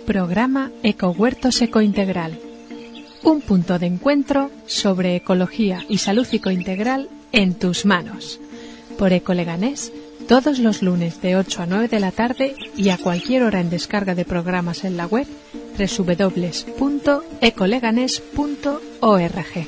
Programa Ecohuertos Ecointegral. Un punto de encuentro sobre ecología y salud ecointegral en tus manos. Por Ecoleganés, todos los lunes de 8 a 9 de la tarde y a cualquier hora en descarga de programas en la web www.ecoleganés.org.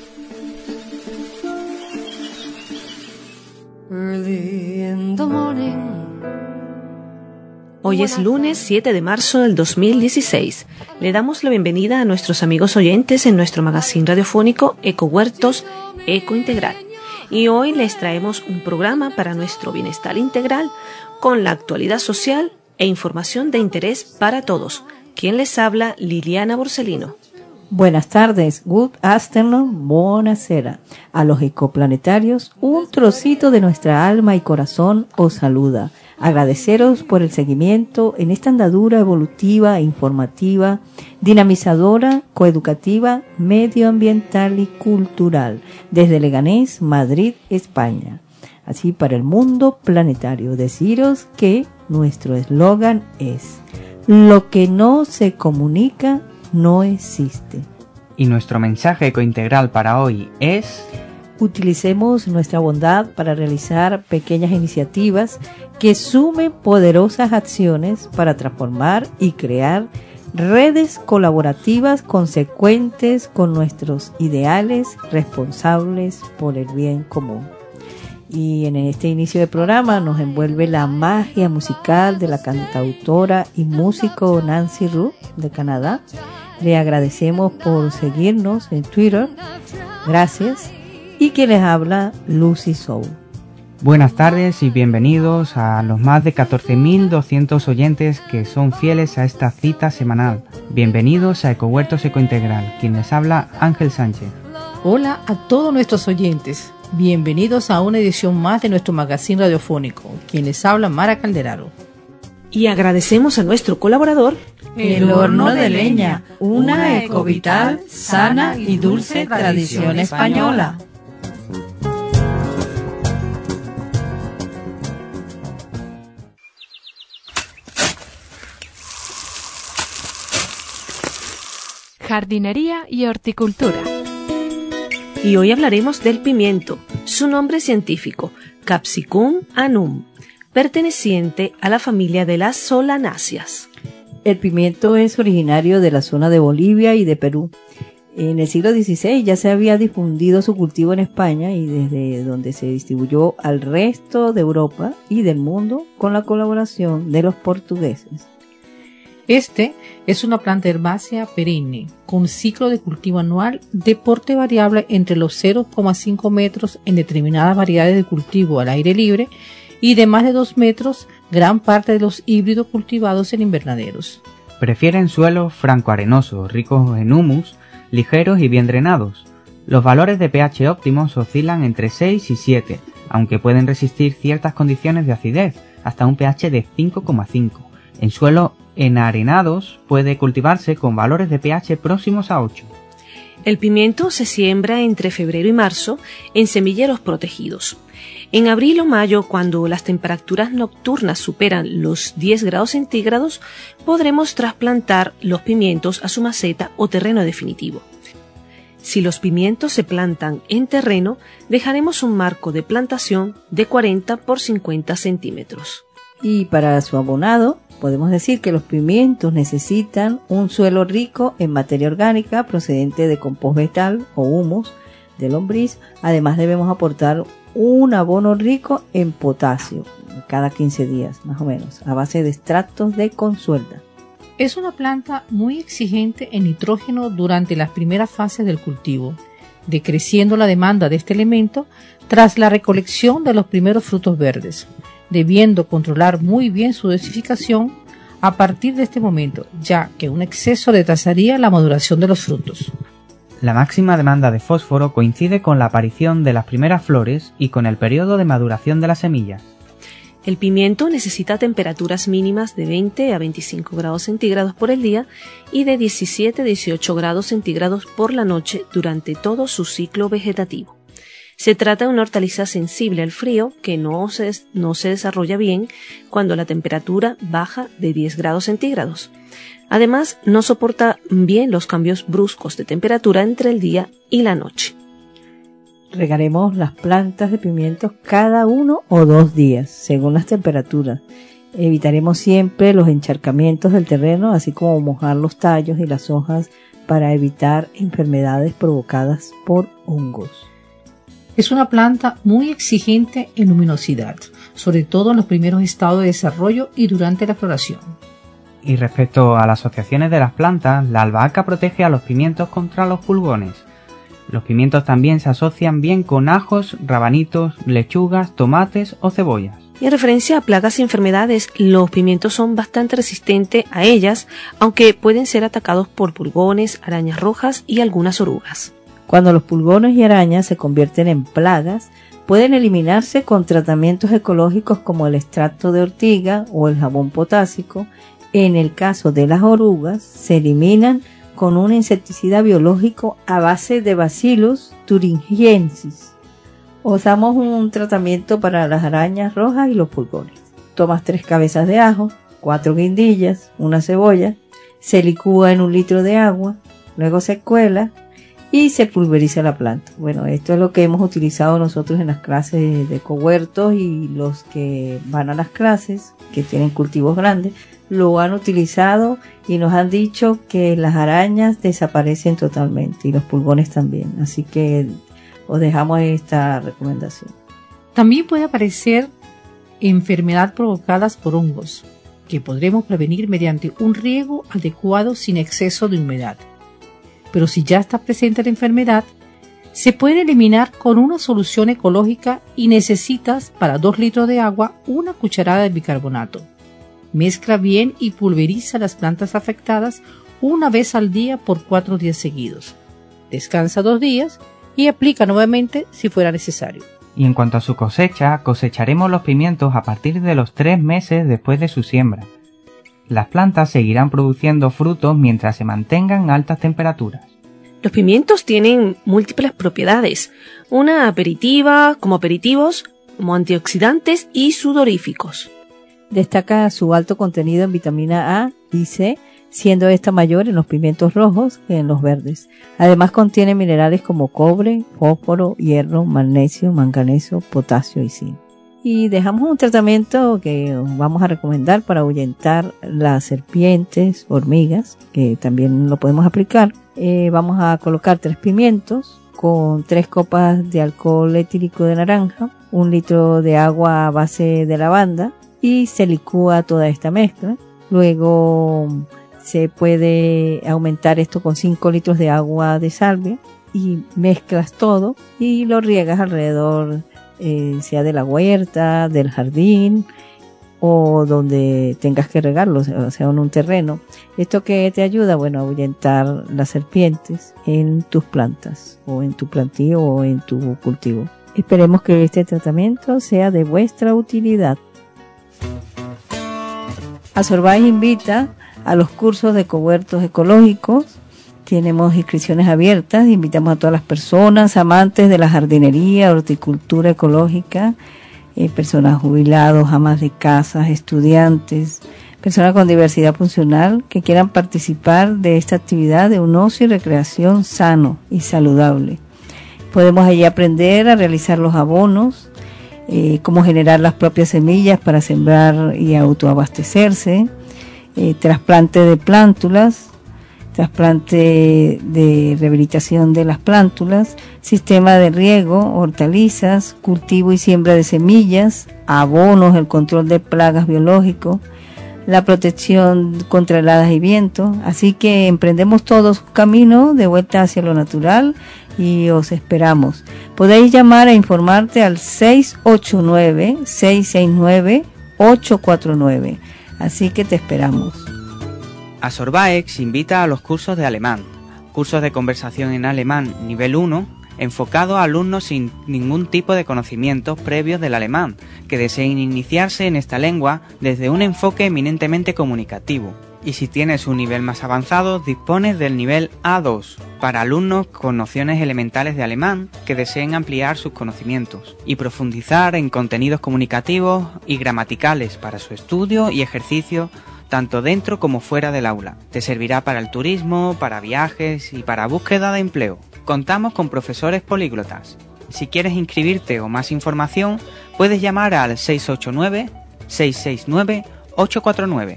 Hoy es lunes 7 de marzo del 2016. Le damos la bienvenida a nuestros amigos oyentes en nuestro magazine radiofónico Ecohuertos Ecointegral. Y hoy les traemos un programa para nuestro bienestar integral con la actualidad social e información de interés para todos. ¿Quién les habla? Liliana Borsellino. Buenas tardes, good afternoon, buonasera. A los ecoplanetarios, un trocito de nuestra alma y corazón os saluda. Agradeceros por el seguimiento en esta andadura evolutiva e informativa, dinamizadora, coeducativa, medioambiental y cultural, desde Leganés, Madrid, España. Así para el mundo planetario, deciros que nuestro eslogan es: lo que no se comunica no existe. Y nuestro mensaje ecointegral para hoy es: utilicemos nuestra bondad para realizar pequeñas iniciativas que sumen poderosas acciones para transformar y crear redes colaborativas consecuentes con nuestros ideales responsables por el bien común. Y en este inicio de programa nos envuelve la magia musical de la cantautora y músico Nancy Roux de Canadá. Le agradecemos por seguirnos en Twitter. Gracias. Y que les habla Lucy Soul. Buenas tardes y bienvenidos a los más de 14.200 oyentes que son fieles a esta cita semanal. Bienvenidos a Ecohuertos Ecointegral. Quien les habla, Ángel Sánchez. Hola a todos nuestros oyentes. Bienvenidos a una edición más de nuestro magazine radiofónico. Quien les habla, Mara Calderaro. Y agradecemos a nuestro colaborador, El Horno de Leña, una ecovital, sana y dulce tradición española. Jardinería y horticultura. Y hoy hablaremos del pimiento, su nombre científico, Capsicum annuum, perteneciente a la familia de las solanáceas. El pimiento es originario de la zona de Bolivia y de Perú. En el siglo XVI ya se había difundido su cultivo en España y desde donde se distribuyó al resto de Europa y del mundo con la colaboración de los portugueses. Este es una planta herbácea perenne con ciclo de cultivo anual de porte variable entre los 0,5 metros en determinadas variedades de cultivo al aire libre y de más de 2 metros gran parte de los híbridos cultivados en invernaderos. Prefieren suelos franco-arenosos, ricos en humus, ligeros y bien drenados. Los valores de pH óptimos oscilan entre 6 y 7, aunque pueden resistir ciertas condiciones de acidez, hasta un pH de 5,5. En suelos enarenados puede cultivarse con valores de pH próximos a 8. El pimiento se siembra entre febrero y marzo en semilleros protegidos. En abril o mayo, cuando las temperaturas nocturnas superan los 10 grados centígrados, podremos trasplantar los pimientos a su maceta o terreno definitivo. Si los pimientos se plantan en terreno, dejaremos un marco de plantación de 40 por 50 centímetros. Y para su abonado, podemos decir que los pimientos necesitan un suelo rico en materia orgánica procedente de compost vegetal o humus de lombriz. Además debemos aportar un abono rico en potasio cada 15 días, más o menos, a base de extractos de consuelta. Es una planta muy exigente en nitrógeno durante las primeras fases del cultivo, decreciendo la demanda de este elemento tras la recolección de los primeros frutos verdes, debiendo controlar muy bien su dosificación a partir de este momento, ya que un exceso retrasaría la maduración de los frutos. La máxima demanda de fósforo coincide con la aparición de las primeras flores y con el periodo de maduración de las semillas. El pimiento necesita temperaturas mínimas de 20 a 25 grados centígrados por el día y de 17 a 18 grados centígrados por la noche durante todo su ciclo vegetativo. Se trata de una hortaliza sensible al frío que no se desarrolla bien cuando la temperatura baja de 10 grados centígrados. Además, no soporta bien los cambios bruscos de temperatura entre el día y la noche. Regaremos las plantas de pimientos cada 1 o 2 días, según las temperaturas. Evitaremos siempre los encharcamientos del terreno, así como mojar los tallos y las hojas para evitar enfermedades provocadas por hongos. Es una planta muy exigente en luminosidad, sobre todo en los primeros estados de desarrollo y durante la floración. Y respecto a las asociaciones de las plantas, la albahaca protege a los pimientos contra los pulgones. Los pimientos también se asocian bien con ajos, rabanitos, lechugas, tomates o cebollas. Y en referencia a plagas y enfermedades, los pimientos son bastante resistentes a ellas, aunque pueden ser atacados por pulgones, arañas rojas y algunas orugas. Cuando los pulgones y arañas se convierten en plagas, pueden eliminarse con tratamientos ecológicos como el extracto de ortiga o el jabón potásico. En el caso de las orugas, se eliminan con un insecticida biológico a base de Bacillus thuringiensis. Usamos un tratamiento para las arañas rojas y los pulgones. Tomas 3 cabezas de ajo, 4 guindillas, una cebolla, se licúa en 1 litro de agua, luego se cuela y se pulveriza la planta. Bueno, esto es lo que hemos utilizado nosotros en las clases de ecohuertos, y los que van a las clases, que tienen cultivos grandes, lo han utilizado y nos han dicho que las arañas desaparecen totalmente y los pulgones también. Así que os dejamos esta recomendación. También puede aparecer enfermedad provocadas por hongos, que podremos prevenir mediante un riego adecuado sin exceso de humedad. Pero si ya está presente la enfermedad, se puede eliminar con una solución ecológica y necesitas para 2 litros de agua 1 cucharada de bicarbonato. Mezcla bien y pulveriza las plantas afectadas 1 vez al día por 4 días seguidos. Descansa 2 días y aplica nuevamente si fuera necesario. Y en cuanto a su cosecha, cosecharemos los pimientos a partir de los 3 meses después de su siembra. Las plantas seguirán produciendo frutos mientras se mantengan altas temperaturas. Los pimientos tienen múltiples propiedades, una aperitiva, como aperitivos, como antioxidantes y sudoríficos. Destaca su alto contenido en vitamina A y C, siendo esta mayor en los pimientos rojos que en los verdes. Además contiene minerales como cobre, fósforo, hierro, magnesio, manganeso, potasio y zinc. Y dejamos un tratamiento que vamos a recomendar para ahuyentar las serpientes, hormigas, que también lo podemos aplicar. Vamos a colocar 3 pimientos con 3 copas de alcohol etílico de naranja, 1 litro de agua a base de lavanda, y se licúa toda esta mezcla. Luego se puede aumentar esto con 5 litros de agua de salvia y mezclas todo y lo riegas alrededor, sea de la huerta, del jardín o donde tengas que regarlo, o sea, en un terreno. ¿Esto que te ayuda? Bueno, a ahuyentar las serpientes en tus plantas o en tu plantío o en tu cultivo. Esperemos que este tratamiento sea de vuestra utilidad. Asorbáis invita a los cursos de ecohuertos ecológicos. Tenemos inscripciones abiertas. Invitamos a todas las personas amantes de la jardinería, horticultura ecológica, personas jubilados, amas de casas, estudiantes, personas con diversidad funcional que quieran participar de esta actividad de un ocio y recreación sano y saludable. Podemos allí aprender a realizar los abonos, cómo generar las propias semillas para sembrar y autoabastecerse, trasplante de plántulas, trasplante de rehabilitación de las plántulas, sistema de riego, hortalizas, cultivo y siembra de semillas, abonos, el control de plagas biológicos, la protección contra heladas y viento. Así que emprendemos todos un camino de vuelta hacia lo natural y os esperamos. Podéis llamar a informarte al 689-669-849. Así que te esperamos. Asorbaex invita a los cursos de alemán, cursos de conversación en alemán nivel 1, enfocado a alumnos sin ningún tipo de conocimientos previos del alemán, que deseen iniciarse en esta lengua desde un enfoque eminentemente comunicativo. Y si tienes un nivel más avanzado, dispones del nivel A2, para alumnos con nociones elementales de alemán que deseen ampliar sus conocimientos y profundizar en contenidos comunicativos y gramaticales para su estudio y ejercicio tanto dentro como fuera del aula. Te servirá para el turismo, para viajes y para búsqueda de empleo. Contamos con profesores políglotas. Si quieres inscribirte o más información, puedes llamar al 689-669-849.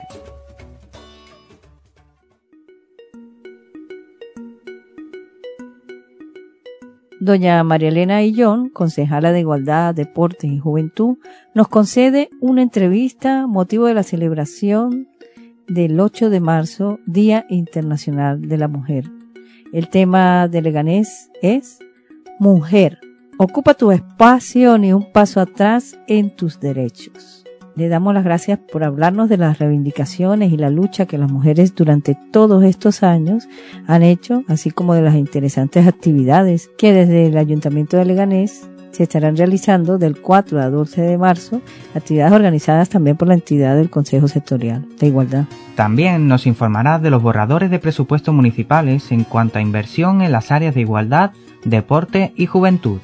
Doña María Elena Ayllón, concejala de Igualdad, Deportes y Juventud, nos concede una entrevista motivo de la celebración del 8 de marzo, Día Internacional de la Mujer. El tema de Leganés es Mujer, ocupa tu espacio, ni un paso atrás en tus derechos. Le damos las gracias por hablarnos de las reivindicaciones y la lucha que las mujeres durante todos estos años han hecho, así como de las interesantes actividades que desde el Ayuntamiento de Leganés se estarán realizando del 4 al 12 de marzo, actividades organizadas también por la entidad del Consejo Sectorial de Igualdad. También nos informará de los borradores de presupuestos municipales en cuanto a inversión en las áreas de igualdad, deporte y juventud.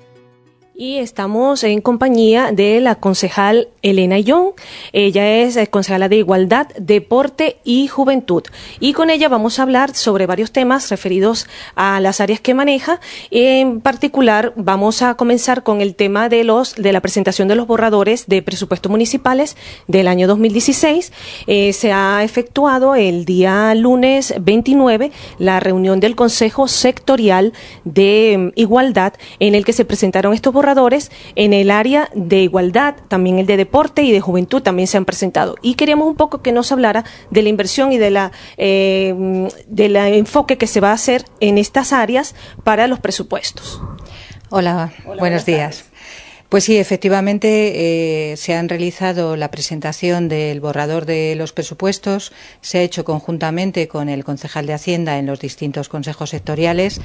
Y estamos en compañía de la concejal Elena Ayllón. Ella es concejala de Igualdad, Deporte y Juventud. Y con ella vamos a hablar sobre varios temas referidos a las áreas que maneja. En particular, vamos a comenzar con el tema de la presentación de los borradores de presupuestos municipales del año 2016. Se ha efectuado el día lunes 29 la reunión del Consejo Sectorial de Igualdad, en el que se presentaron estos borradores. En el área de igualdad, también el de deporte y de juventud también se han presentado. Y queríamos un poco que nos hablara de la inversión y de la enfoque que se va a hacer en estas áreas para los presupuestos. Hola, buenos días. Pues sí, efectivamente se han realizado la presentación del borrador de los presupuestos, se ha hecho conjuntamente con el concejal de Hacienda en los distintos consejos sectoriales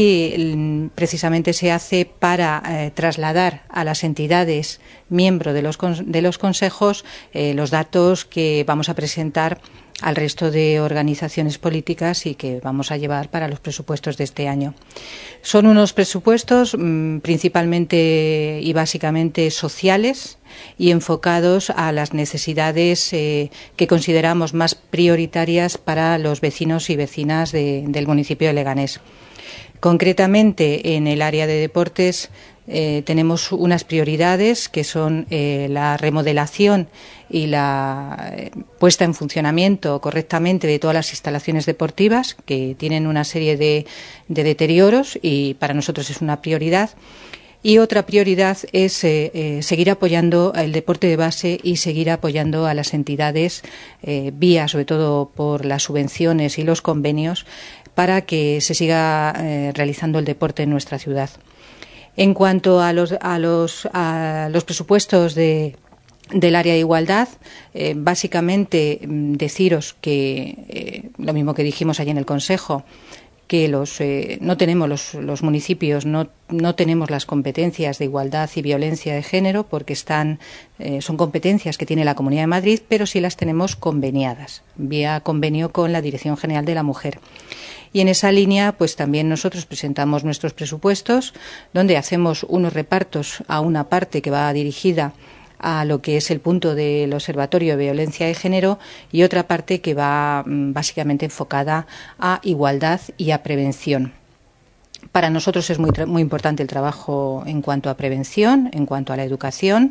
y precisamente se hace para trasladar a las entidades miembros de los consejos los datos que vamos a presentar al resto de organizaciones políticas y que vamos a llevar para los presupuestos de este año. Son unos presupuestos principalmente y básicamente sociales y enfocados a las necesidades que consideramos más prioritarias para los vecinos y vecinas del municipio de Leganés. Concretamente, en el área de deportes tenemos unas prioridades que son la remodelación y la puesta en funcionamiento correctamente de todas las instalaciones deportivas que tienen una serie de deterioros y para nosotros es una prioridad. Y otra prioridad es seguir apoyando el deporte de base y seguir apoyando a las entidades vía, sobre todo por las subvenciones y los convenios, para que se siga realizando el deporte en nuestra ciudad. En cuanto a los presupuestos del área de igualdad, básicamente deciros que lo mismo que dijimos allí en el Consejo, que no tenemos los municipios, no tenemos las competencias de igualdad y violencia de género porque son competencias que tiene la Comunidad de Madrid, pero sí las tenemos conveniadas, vía convenio con la Dirección General de la Mujer. Y en esa línea, pues también nosotros presentamos nuestros presupuestos, donde hacemos unos repartos a una parte que va dirigida a lo que es el punto del Observatorio de Violencia de Género y otra parte que va básicamente enfocada a igualdad y a prevención. Para nosotros es muy importante el trabajo en cuanto a prevención, en cuanto a la educación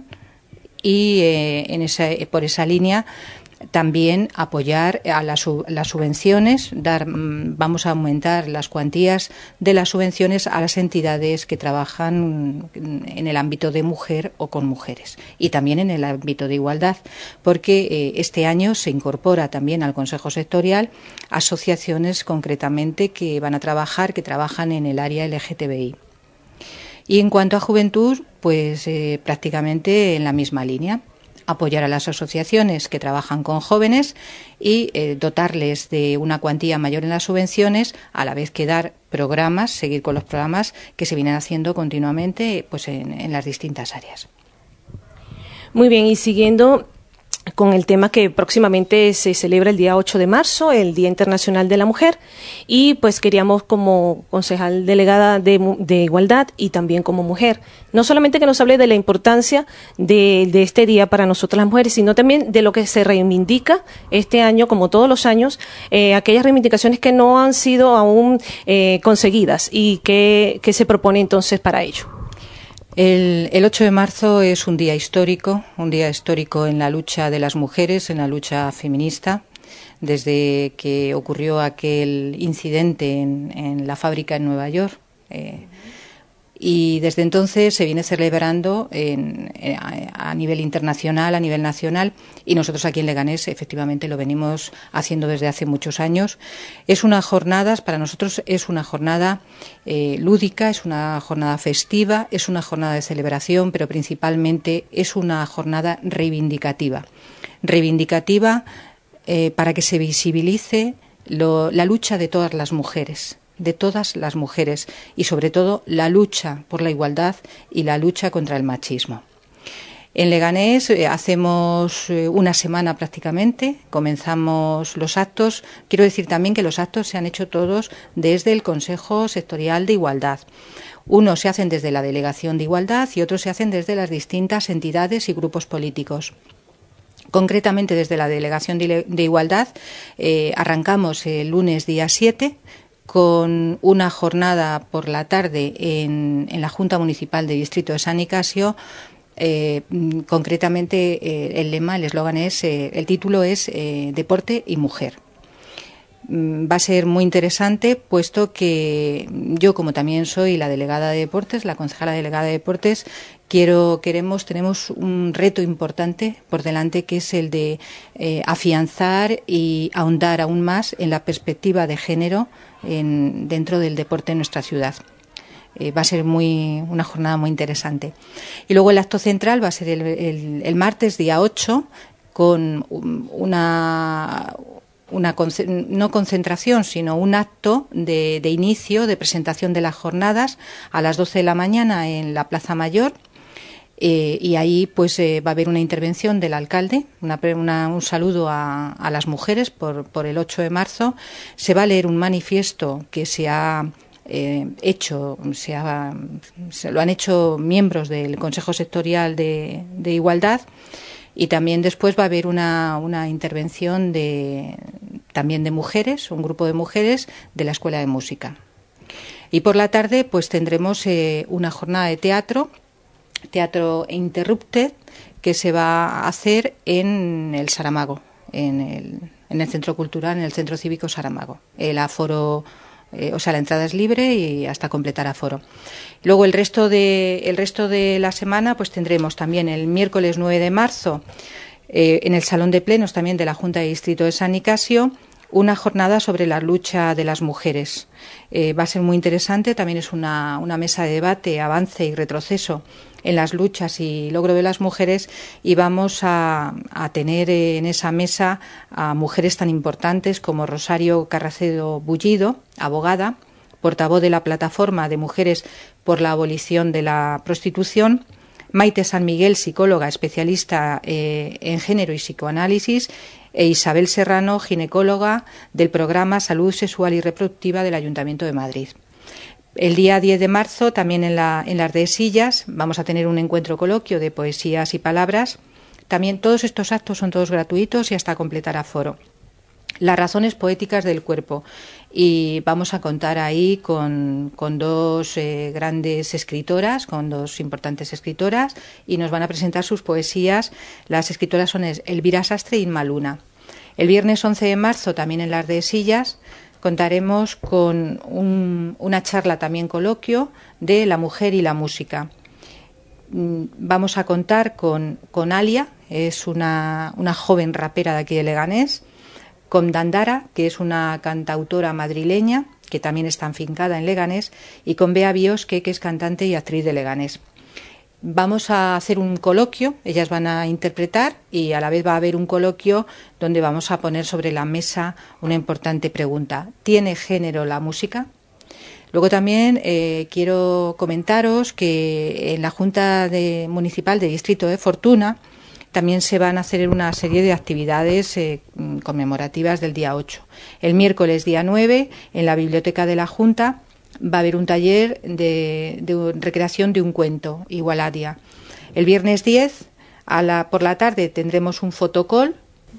y por esa línea también apoyar a las subvenciones, vamos a aumentar las cuantías de las subvenciones a las entidades que trabajan en el ámbito de mujer o con mujeres y también en el ámbito de igualdad, porque este año se incorpora también al Consejo Sectorial asociaciones concretamente que trabajan en el área LGTBI. Y en cuanto a juventud, pues prácticamente en la misma línea. Apoyar a las asociaciones que trabajan con jóvenes y dotarles de una cuantía mayor en las subvenciones, a la vez que seguir con los programas que se vienen haciendo continuamente pues en las distintas áreas. Muy bien, y siguiendo con el tema que próximamente se celebra el día 8 de marzo, el Día Internacional de la Mujer, y pues queríamos como concejal delegada de Igualdad y también como mujer, no solamente que nos hable de la importancia de este día para nosotras las mujeres, sino también de lo que se reivindica este año, como todos los años, aquellas reivindicaciones que no han sido aún conseguidas y que se propone entonces para ello. El 8 de marzo es un día histórico en la lucha de las mujeres, en la lucha feminista, desde que ocurrió aquel incidente en la fábrica en Nueva York. Y desde entonces se viene celebrando a nivel internacional, a nivel nacional, y nosotros aquí en Leganés efectivamente lo venimos haciendo desde hace muchos años. Para nosotros es una jornada lúdica, es una jornada festiva, es una jornada de celebración, pero principalmente es una jornada reivindicativa. Reivindicativa para que se visibilice la lucha de todas las mujeres y sobre todo la lucha por la igualdad y la lucha contra el machismo. En Leganés hacemos una semana prácticamente, comenzamos los actos. Quiero decir también que los actos se han hecho todos desde el Consejo Sectorial de Igualdad. Unos se hacen desde la Delegación de Igualdad y otros se hacen desde las distintas entidades y grupos políticos. Concretamente desde la Delegación de Igualdad arrancamos el lunes día 7 con una jornada por la tarde en la Junta Municipal del Distrito de San Nicasio. Concretamente el lema, el eslogan es, el título es Deporte y Mujer. Va a ser muy interesante, puesto que yo, como también soy la delegada de deportes, la concejala delegada de deportes, tenemos un reto importante por delante, que es el de afianzar y ahondar aún más en la perspectiva de género dentro del deporte en nuestra ciudad. Va a ser una jornada muy interesante. Y luego el acto central va a ser el martes, día 8, con no concentración, sino un acto de inicio, de presentación de las jornadas a las 12 de la mañana en la Plaza Mayor. Y ahí pues va a haber una intervención del alcalde, un saludo a las mujeres por el 8 de marzo. Se va a leer un manifiesto que se ha hecho, se lo han hecho miembros del Consejo Sectorial de Igualdad, y también después va a haber una intervención también de mujeres, un grupo de mujeres de la Escuela de Música. Y por la tarde pues tendremos una jornada de teatro Interrupted, que se va a hacer en el Saramago, en el Centro Cultural, en el Centro Cívico Saramago. El aforo, la entrada es libre y hasta completar aforo. Luego el resto de la semana pues tendremos también el miércoles 9 de marzo en el Salón de Plenos también de la Junta de Distrito de San Nicasio, una jornada sobre la lucha de las mujeres. Va a ser muy interesante, también es una mesa de debate, avance y retroceso en las luchas y logro de las mujeres, y vamos a tener en esa mesa a mujeres tan importantes como Rosario Carracedo Bullido, abogada, portavoz de la Plataforma de Mujeres por la Abolición de la Prostitución, Maite San Miguel, psicóloga especialista en género y psicoanálisis, e Isabel Serrano, ginecóloga del programa Salud Sexual y Reproductiva del Ayuntamiento de Madrid. El día 10 de marzo, también en las Dehesillas, vamos a tener un encuentro coloquio de poesías y palabras. También todos estos actos son todos gratuitos y hasta completar aforo. Las razones poéticas del cuerpo, y vamos a contar ahí con dos grandes escritoras, con dos importantes escritoras, y nos van a presentar sus poesías. Las escritoras son Elvira Sastre y Inma Luna. El viernes 11 de marzo, también en las Dehesillas, contaremos con una charla, también coloquio, de la mujer y la música. Vamos a contar con Alia, es una joven rapera de aquí de Leganés, con Dandara, que es una cantautora madrileña que también está afincada en Leganés, y con Bea Biosque, que es cantante y actriz de Leganés. Vamos a hacer un coloquio, ellas van a interpretar, y a la vez va a haber un coloquio donde vamos a poner sobre la mesa una importante pregunta: ¿tiene género la música? Luego también quiero comentaros que en la Junta Municipal de Distrito de Fortuna también se van a hacer una serie de actividades conmemorativas del día 8. El miércoles día 9, en la Biblioteca de la Junta, va a haber un taller de recreación de un cuento, Igualadia. El viernes 10, por la tarde, tendremos un fotocall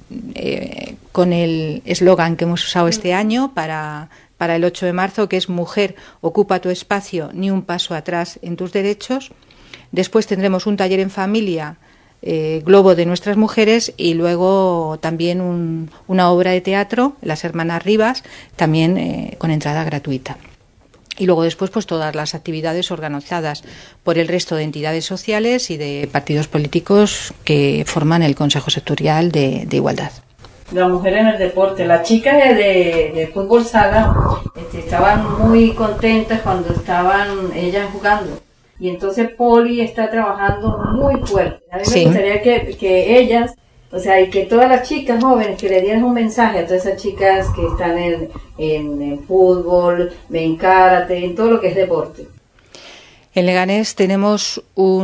con el eslogan que hemos usado este año para el 8 de marzo, que es Mujer, ocupa tu espacio, ni un paso atrás en tus derechos. Después tendremos un taller en familia, Globo de nuestras mujeres, y luego también una obra de teatro, Las Hermanas Rivas, también con entrada gratuita. Y luego después pues todas las actividades organizadas por el resto de entidades sociales y de partidos políticos que forman el Consejo Sectorial de Igualdad. La mujer en el deporte, las chicas de fútbol sala estaban muy contentas cuando estaban ellas jugando. Y entonces Poli está trabajando muy fuerte. A mí me gustaría que ellas, o sea, y que todas las chicas jóvenes, que le dieran un mensaje a todas esas chicas que están en fútbol, en karate, en todo lo que es deporte. En Leganés tenemos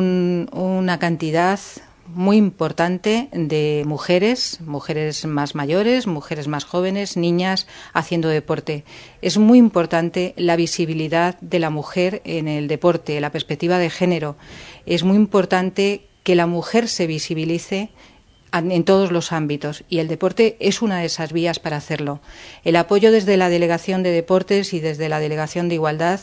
una cantidad muy importante de mujeres más mayores, mujeres más jóvenes, niñas haciendo deporte. Es muy importante la visibilidad de la mujer en el deporte, la perspectiva de género. Es muy importante que la mujer se visibilice en todos los ámbitos, y el deporte es una de esas vías para hacerlo. El apoyo desde la Delegación de Deportes y desde la Delegación de Igualdad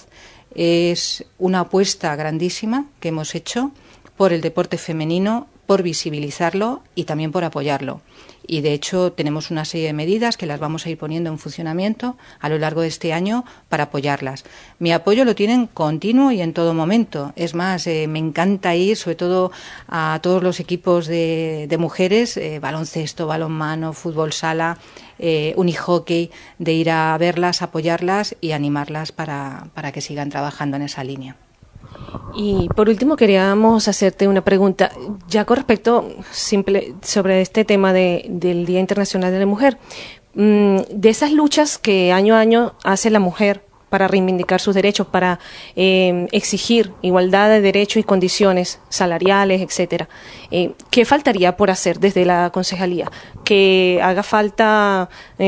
es una apuesta grandísima que hemos hecho por el deporte femenino, por visibilizarlo y también por apoyarlo. Y de hecho tenemos una serie de medidas que las vamos a ir poniendo en funcionamiento a lo largo de este año para apoyarlas. Mi apoyo lo tienen continuo y en todo momento. Es más, me encanta ir sobre todo a todos los equipos de mujeres, baloncesto, balonmano, fútbol sala, unihockey, de ir a verlas, apoyarlas y animarlas para que sigan trabajando en esa línea. Y por último queríamos hacerte una pregunta, ya con respecto sobre este tema del Día Internacional de la Mujer. De esas luchas que año a año hace la mujer para reivindicar sus derechos, para exigir igualdad de derechos y condiciones salariales, etcétera. ¿Qué faltaría por hacer desde la concejalía? Que haga falta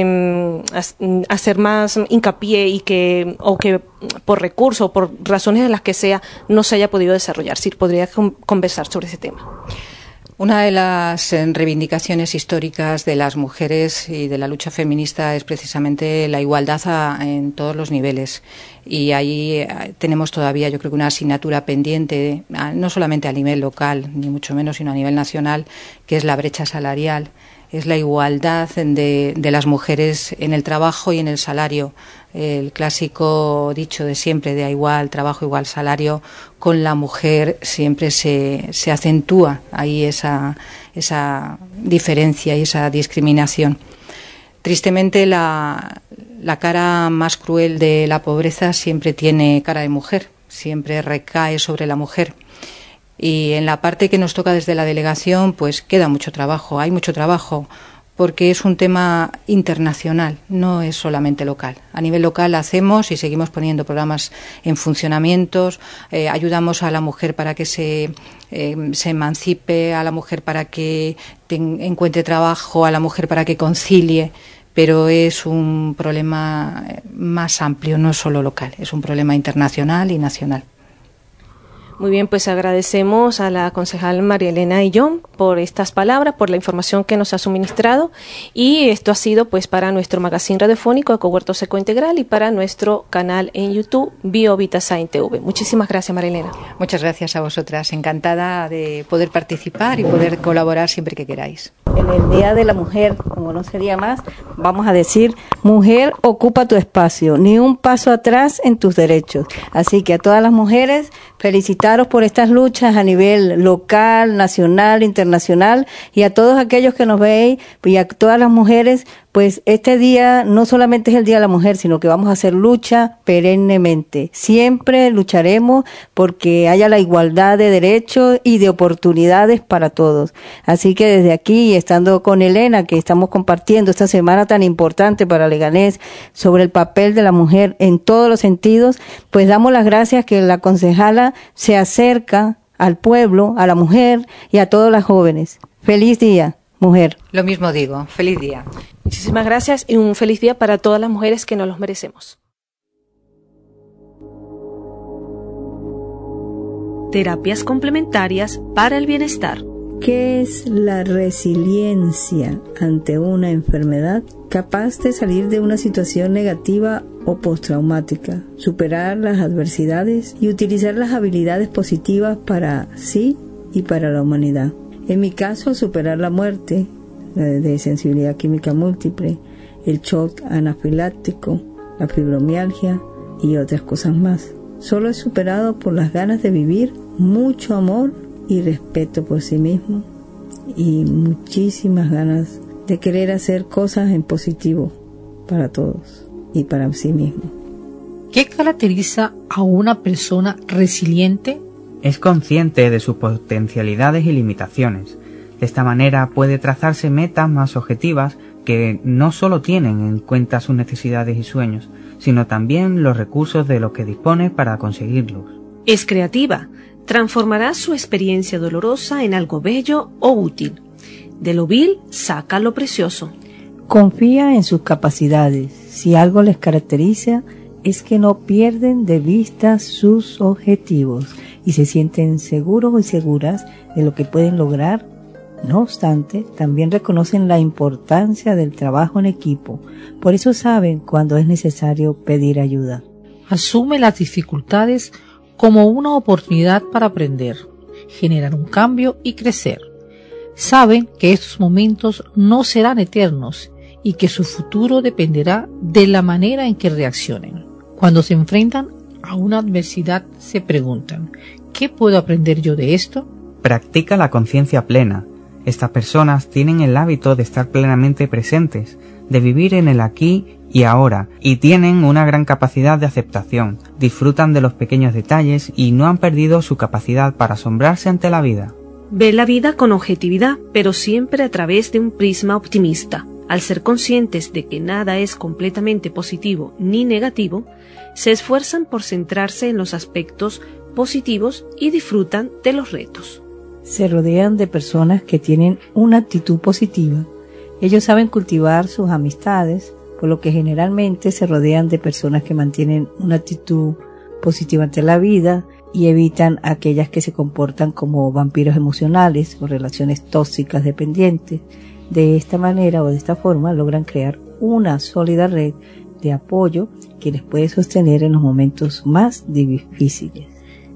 hacer más hincapié o que por recursos o por razones de las que sea no se haya podido desarrollar. Si podría conversar sobre ese tema. Una de las reivindicaciones históricas de las mujeres y de la lucha feminista es precisamente la igualdad en todos los niveles. Y ahí tenemos todavía, yo creo que una asignatura pendiente, no solamente a nivel local, ni mucho menos, sino a nivel nacional, que es la brecha salarial. Es la igualdad de las mujeres en el trabajo y en el salario. El clásico dicho de siempre de a igual trabajo, igual salario, con la mujer siempre se acentúa ahí esa diferencia y esa discriminación. Tristemente la cara más cruel de la pobreza siempre tiene cara de mujer, siempre recae sobre la mujer. Y en la parte que nos toca desde la delegación, pues queda mucho trabajo, hay mucho trabajo, porque es un tema internacional, no es solamente local. A nivel local hacemos y seguimos poniendo programas en funcionamientos, ayudamos a la mujer para que se emancipe, a la mujer para que encuentre trabajo, a la mujer para que concilie, pero es un problema más amplio, no solo local, es un problema internacional y nacional. Muy bien, pues agradecemos a la concejal María Elena Illón por estas palabras, por la información que nos ha suministrado, y esto ha sido pues para nuestro magazine radiofónico Ecohuerto Seco Integral y para nuestro canal en YouTube BioVitaSign TV. Muchísimas gracias, María Elena. Muchas gracias a vosotras, encantada de poder participar y poder colaborar siempre que queráis. En el Día de la Mujer, como no sería más, vamos a decir: mujer, ocupa tu espacio, ni un paso atrás en tus derechos. Así que a todas las mujeres, felicitaros por estas luchas a nivel local, nacional, internacional, y a todos aquellos que nos veis y a todas las mujeres, pues este día no solamente es el Día de la Mujer, sino que vamos a hacer lucha perennemente. Siempre lucharemos porque haya la igualdad de derechos y de oportunidades para todos. Así que desde aquí, estando con Elena, que estamos compartiendo esta semana tan importante para Leganés sobre el papel de la mujer en todos los sentidos, pues damos las gracias que la concejala se acerca al pueblo, a la mujer y a todas las jóvenes. Feliz día, mujer. Lo mismo digo, feliz día. Muchísimas gracias y un feliz día para todas las mujeres que nos los merecemos. Terapias complementarias para el bienestar. ¿Qué es la resiliencia ante una enfermedad? Capaz de salir de una situación negativa o postraumática, superar las adversidades y utilizar las habilidades positivas para sí y para la humanidad. En mi caso, superar la muerte de sensibilidad química múltiple, el shock anafiláctico, la fibromialgia y otras cosas más. Solo he superado por las ganas de vivir, mucho amor y respeto por sí mismo y muchísimas ganas de querer hacer cosas en positivo para todos y para sí mismo. ¿Qué caracteriza a una persona resiliente? Es consciente de sus potencialidades y limitaciones. De esta manera puede trazarse metas más objetivas que no solo tienen en cuenta sus necesidades y sueños, sino también los recursos de los que dispone para conseguirlos. Es creativa. Transformará su experiencia dolorosa en algo bello o útil. De lo vil saca lo precioso. Confía en sus capacidades. Si algo les caracteriza es que no pierden de vista sus objetivos y se sienten seguros y seguras de lo que pueden lograr. No obstante, también reconocen la importancia del trabajo en equipo. Por eso saben cuando es necesario pedir ayuda. Asume las dificultades como una oportunidad para aprender, generar un cambio y crecer. Saben que estos momentos no serán eternos y que su futuro dependerá de la manera en que reaccionen. Cuando se enfrentan a una adversidad, se preguntan, ¿qué puedo aprender yo de esto? Practica la conciencia plena. Estas personas tienen el hábito de estar plenamente presentes, de vivir en el aquí y ahora, y tienen una gran capacidad de aceptación, disfrutan de los pequeños detalles y no han perdido su capacidad para asombrarse ante la vida. Ve la vida con objetividad, pero siempre a través de un prisma optimista. Al ser conscientes de que nada es completamente positivo ni negativo, se esfuerzan por centrarse en los aspectos positivos y disfrutan de los retos. Se rodean de personas que tienen una actitud positiva. Ellos saben cultivar sus amistades, por lo que generalmente se rodean de personas que mantienen una actitud positiva ante la vida y evitan aquellas que se comportan como vampiros emocionales o relaciones tóxicas dependientes. De esta manera o de esta forma logran crear una sólida red de apoyo que les puede sostener en los momentos más difíciles.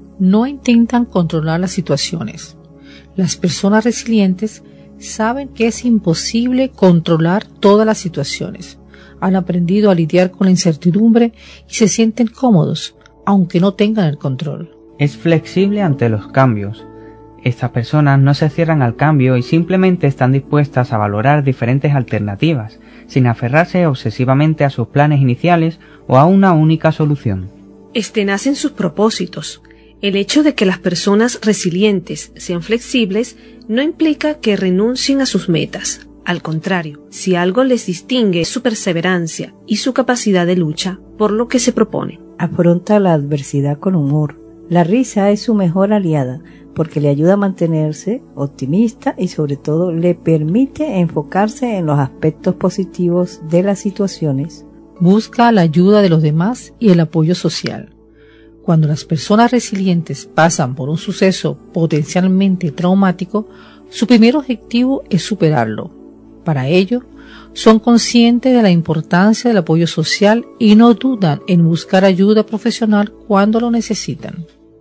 No intentan controlar las situaciones. Las personas resilientes saben que es imposible controlar todas las situaciones. Han aprendido a lidiar con la incertidumbre y se sienten cómodos, aunque no tengan el control. Es flexible ante los cambios. Estas personas no se cierran al cambio y simplemente están dispuestas a valorar diferentes alternativas, sin aferrarse obsesivamente a sus planes iniciales o a una única solución. Nacen sus propósitos. El hecho de que las personas resilientes sean flexibles no implica que renuncien a sus metas. Al contrario, si algo les distingue es su perseverancia y su capacidad de lucha por lo que se propone. Afronta la adversidad con humor. La risa es su mejor aliada porque le ayuda a mantenerse optimista y sobre todo le permite enfocarse en los aspectos positivos de las situaciones. Busca la ayuda de los demás y el apoyo social. Cuando las personas resilientes pasan por un suceso potencialmente traumático, su primer objetivo es superarlo. Para ello, son conscientes de la importancia del apoyo social y no dudan en buscar ayuda profesional cuando lo necesitan.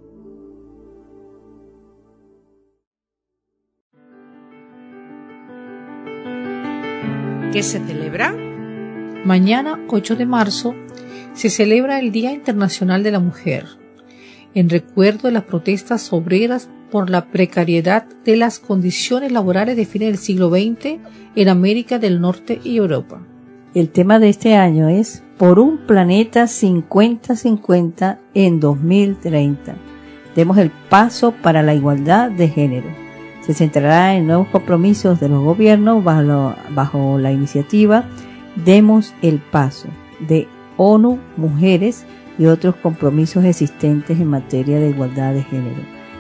¿Qué se celebra? Mañana, 8 de marzo, se celebra el Día Internacional de la Mujer, en recuerdo de las protestas obreras por la precariedad de las condiciones laborales de fines del siglo XX en América del Norte y Europa. El tema de este año es Por un planeta 50-50 en 2030. Demos el paso para la igualdad de género. Se centrará en nuevos compromisos de los gobiernos bajo la iniciativa Demos el Paso de ONU Mujeres y otros compromisos existentes en materia de igualdad de género.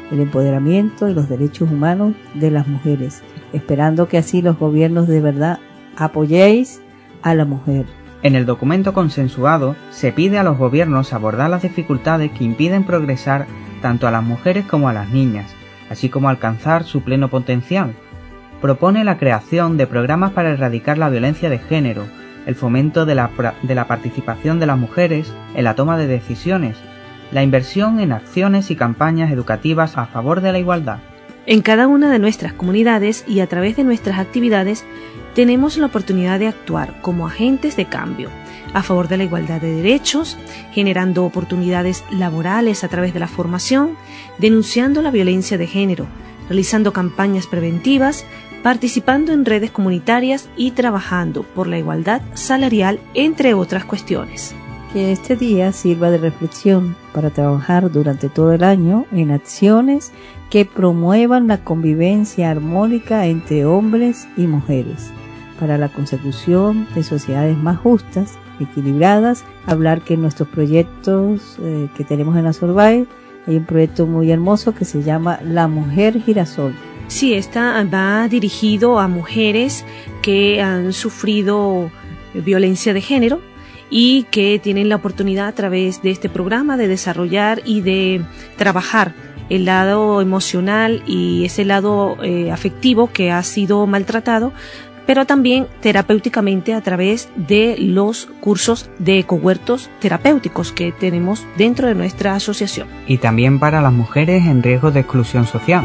el empoderamiento y los derechos humanos de las mujeres, esperando que así los gobiernos de verdad apoyéis a la mujer. En el documento consensuado se pide a los gobiernos abordar las dificultades que impiden progresar tanto a las mujeres como a las niñas, así como alcanzar su pleno potencial. Propone la creación de programas para erradicar la violencia de género, el fomento de la participación de las mujeres en la toma de decisiones, la inversión en acciones y campañas educativas a favor de la igualdad. En cada una de nuestras comunidades y a través de nuestras actividades tenemos la oportunidad de actuar como agentes de cambio a favor de la igualdad de derechos, generando oportunidades laborales a través de la formación, denunciando la violencia de género, realizando campañas preventivas, participando en redes comunitarias y trabajando por la igualdad salarial, entre otras cuestiones. Que este día sirva de reflexión para trabajar durante todo el año en acciones que promuevan la convivencia armónica entre hombres y mujeres, para la consecución de sociedades más justas, equilibradas. Hablar que en nuestros proyectos que tenemos en la Sorbae hay un proyecto muy hermoso que se llama La Mujer Girasol. Sí, esta va dirigido a mujeres que han sufrido violencia de género y que tienen la oportunidad a través de este programa de desarrollar y de trabajar el lado emocional y ese lado afectivo que ha sido maltratado, pero también terapéuticamente a través de los cursos de ecohuertos terapéuticos que tenemos dentro de nuestra asociación. Y también para las mujeres en riesgo de exclusión social.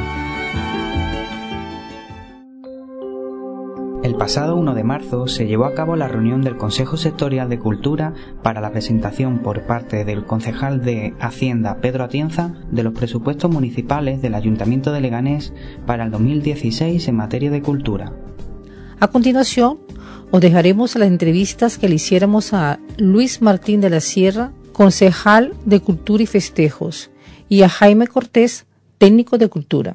El pasado 1 de marzo se llevó a cabo la reunión del Consejo Sectorial de Cultura para la presentación por parte del concejal de Hacienda, Pedro Atienza, de los presupuestos municipales del Ayuntamiento de Leganés para el 2016 en materia de cultura. A continuación, os dejaremos las entrevistas que le hiciéramos a Luis Martín de la Sierra, concejal de Cultura y Festejos, y a Jaime Cortés, técnico de Cultura.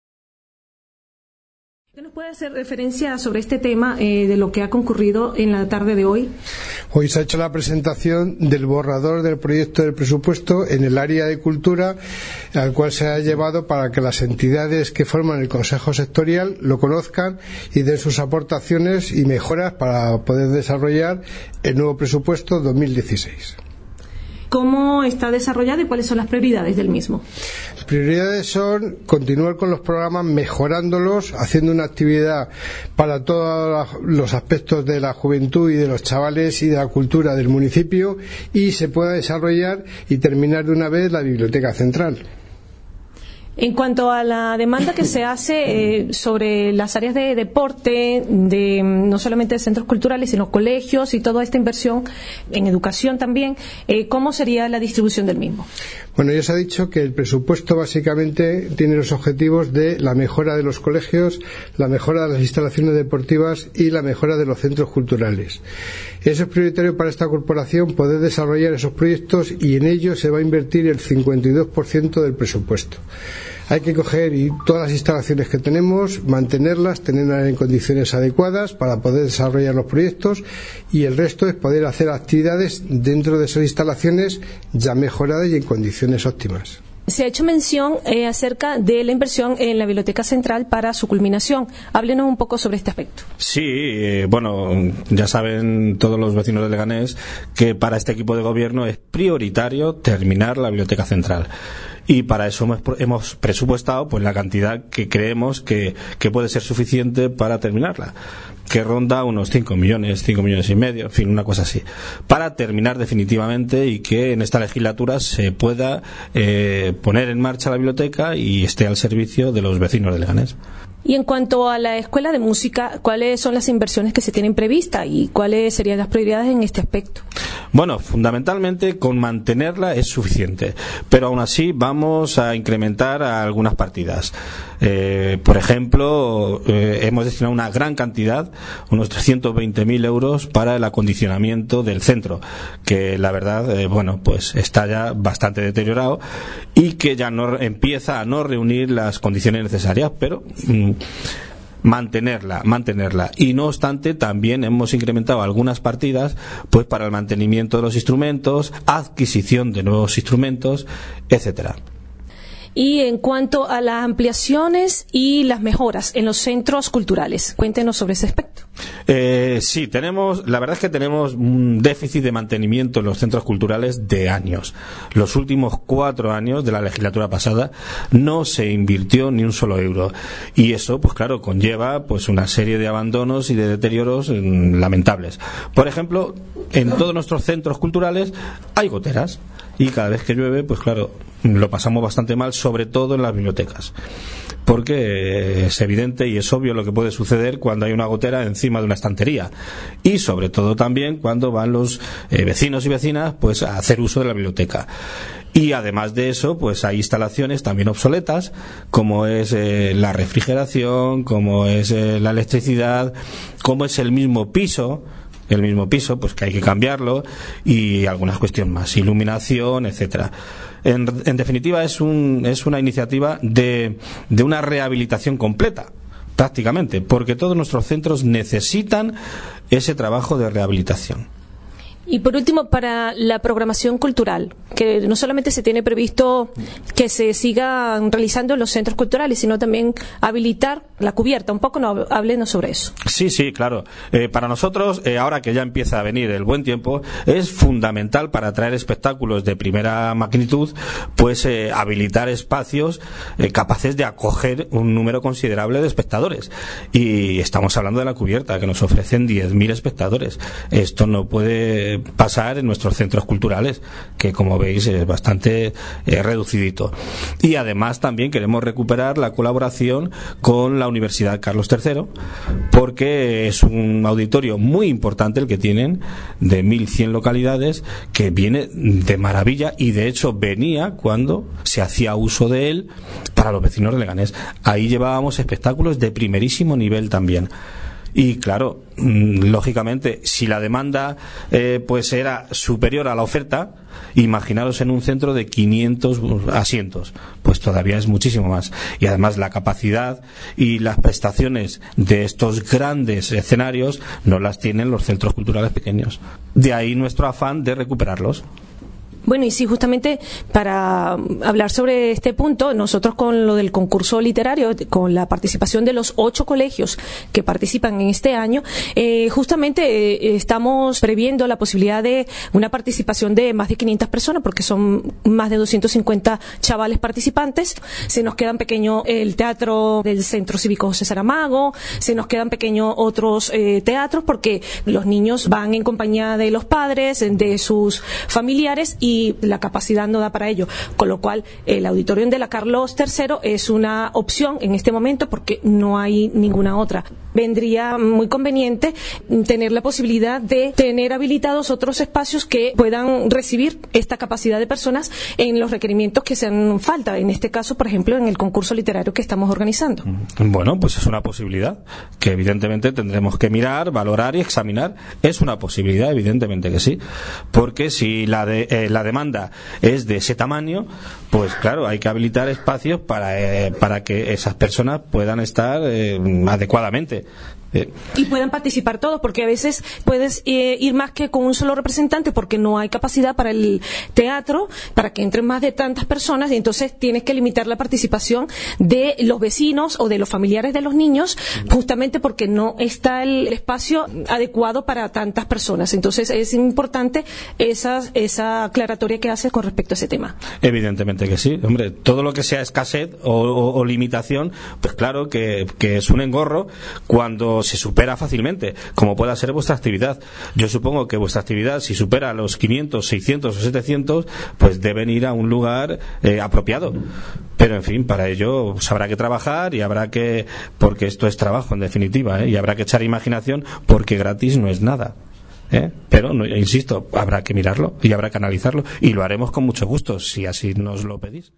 ¿Qué nos puede hacer referencia sobre este tema de lo que ha concurrido en la tarde de hoy? Hoy se ha hecho la presentación del borrador del proyecto del presupuesto en el área de cultura, al cual se ha llevado para que las entidades que forman el Consejo Sectorial lo conozcan y den sus aportaciones y mejoras para poder desarrollar el nuevo presupuesto 2016. ¿Cómo está desarrollado y cuáles son las prioridades del mismo? Las prioridades son continuar con los programas, mejorándolos, haciendo una actividad para todos los aspectos de la juventud y de los chavales y de la cultura del municipio, y se pueda desarrollar y terminar de una vez la biblioteca central. En cuanto a la demanda que se hace sobre las áreas de deporte, de no solamente de centros culturales, sino colegios y toda esta inversión en educación también, ¿cómo sería la distribución del mismo? Bueno, ya se ha dicho que el presupuesto básicamente tiene los objetivos de la mejora de los colegios, la mejora de las instalaciones deportivas y la mejora de los centros culturales. Eso es prioritario para esta corporación, poder desarrollar esos proyectos, y en ello se va a invertir el 52% del presupuesto. Hay que coger todas las instalaciones que tenemos, mantenerlas, tenerlas en condiciones adecuadas para poder desarrollar los proyectos, y el resto es poder hacer actividades dentro de esas instalaciones ya mejoradas y en condiciones óptimas. Se ha hecho mención acerca de la inversión en la Biblioteca Central para su culminación. Háblenos un poco sobre este aspecto. Sí, bueno, ya saben todos los vecinos de Leganés que para este equipo de gobierno es prioritario terminar la Biblioteca Central. Y para eso hemos presupuestado pues la cantidad que creemos que puede ser suficiente para terminarla, que ronda unos 5 millones y medio, en fin, una cosa así, para terminar definitivamente y que en esta legislatura se pueda poner en marcha la biblioteca y esté al servicio de los vecinos de Leganés. Y en cuanto a la Escuela de Música, ¿cuáles son las inversiones que se tienen previstas y cuáles serían las prioridades en este aspecto? Bueno, fundamentalmente con mantenerla es suficiente, pero aún así vamos a incrementar algunas partidas. Por ejemplo, hemos destinado una gran cantidad, unos 320.000 euros para el acondicionamiento del centro, que la verdad, pues está ya bastante deteriorado y que ya no empieza a no reunir las condiciones necesarias, pero mantenerla, y no obstante también hemos incrementado algunas partidas pues para el mantenimiento de los instrumentos, adquisición de nuevos instrumentos, etcétera. Y en cuanto a las ampliaciones y las mejoras en los centros culturales, cuéntenos sobre ese aspecto. Sí, la verdad es que tenemos un déficit de mantenimiento en los centros culturales de años. Los últimos 4 años de la legislatura pasada no se invirtió ni un solo euro. Y eso, pues claro, conlleva pues una serie de abandonos y de deterioros lamentables. Por ejemplo, en todos nuestros centros culturales hay goteras. Y cada vez que llueve, pues claro, lo pasamos bastante mal, sobre todo en las bibliotecas. Porque es evidente y es obvio lo que puede suceder cuando hay una gotera encima de una estantería. Y sobre todo también cuando van los vecinos y vecinas pues a hacer uso de la biblioteca. Y además de eso, pues hay instalaciones también obsoletas, como es la refrigeración, como es la electricidad, como es el mismo piso, pues que hay que cambiarlo, y algunas cuestiones más, iluminación, etcétera. En definitiva, es una iniciativa de una rehabilitación completa, prácticamente, porque todos nuestros centros necesitan ese trabajo de rehabilitación. Y por último, para la programación cultural, que no solamente se tiene previsto que se sigan realizando en los centros culturales, sino también habilitar la cubierta. Un poco háblenos sobre eso. Sí, claro. Para nosotros, ahora que ya empieza a venir el buen tiempo, es fundamental para atraer espectáculos de primera magnitud, pues habilitar espacios capaces de acoger un número considerable de espectadores. Y estamos hablando de la cubierta, que nos ofrecen 10.000 espectadores. Esto no puede pasar en nuestros centros culturales, que como veis es bastante reducidito. Y además también queremos recuperar la colaboración con la Universidad Carlos III, porque es un auditorio muy importante el que tienen, de 1.100 localidades, que viene de maravilla, y de hecho venía cuando se hacía uso de él para los vecinos de Leganés. Ahí llevábamos espectáculos de primerísimo nivel también. Y claro, lógicamente, si la demanda pues era superior a la oferta, imaginaros en un centro de 500 asientos, pues todavía es muchísimo más. Y además la capacidad y las prestaciones de estos grandes escenarios no las tienen los centros culturales pequeños. De ahí nuestro afán de recuperarlos. Bueno, y sí, justamente para hablar sobre este punto, nosotros con lo del concurso literario, con la participación de los 8 colegios que participan en este año, justamente estamos previendo la posibilidad de una participación de más de 500 personas, porque son más de 250 chavales participantes. Se nos quedan pequeños el teatro del Centro Cívico José Saramago, se nos quedan pequeños otros teatros, porque los niños van en compañía de los padres, de sus familiares, y la capacidad no da para ello, con lo cual el auditorium de la Carlos III es una opción en este momento, porque no hay ninguna otra. Vendría muy conveniente tener la posibilidad de tener habilitados otros espacios que puedan recibir esta capacidad de personas en los requerimientos que sean falta, en este caso, por ejemplo, en el concurso literario que estamos organizando. Bueno, pues es una posibilidad que evidentemente tendremos que mirar, valorar y examinar. Es una posibilidad, evidentemente que sí, porque si la demanda es de ese tamaño, pues claro, hay que habilitar espacios para que esas personas puedan estar adecuadamente. Y puedan participar todos, porque a veces puedes ir más que con un solo representante, porque no hay capacidad para el teatro, para que entren más de tantas personas, y entonces tienes que limitar la participación de los vecinos o de los familiares de los niños, justamente porque no está el espacio adecuado para tantas personas. Entonces es importante esa aclaratoria que haces con respecto a ese tema. Evidentemente que sí, hombre, todo lo que sea escasez o limitación, pues claro que es un engorro cuando se supera fácilmente, como pueda ser vuestra actividad. Yo supongo que vuestra actividad, si supera los 500, 600 o 700, pues deben ir a un lugar apropiado. Pero en fin, para ello pues, habrá que trabajar, y habrá que, porque esto es trabajo en definitiva, y habrá que echar imaginación, porque gratis no es nada. Pero, no, insisto, habrá que mirarlo y habrá que analizarlo, y lo haremos con mucho gusto, si así nos lo pedís.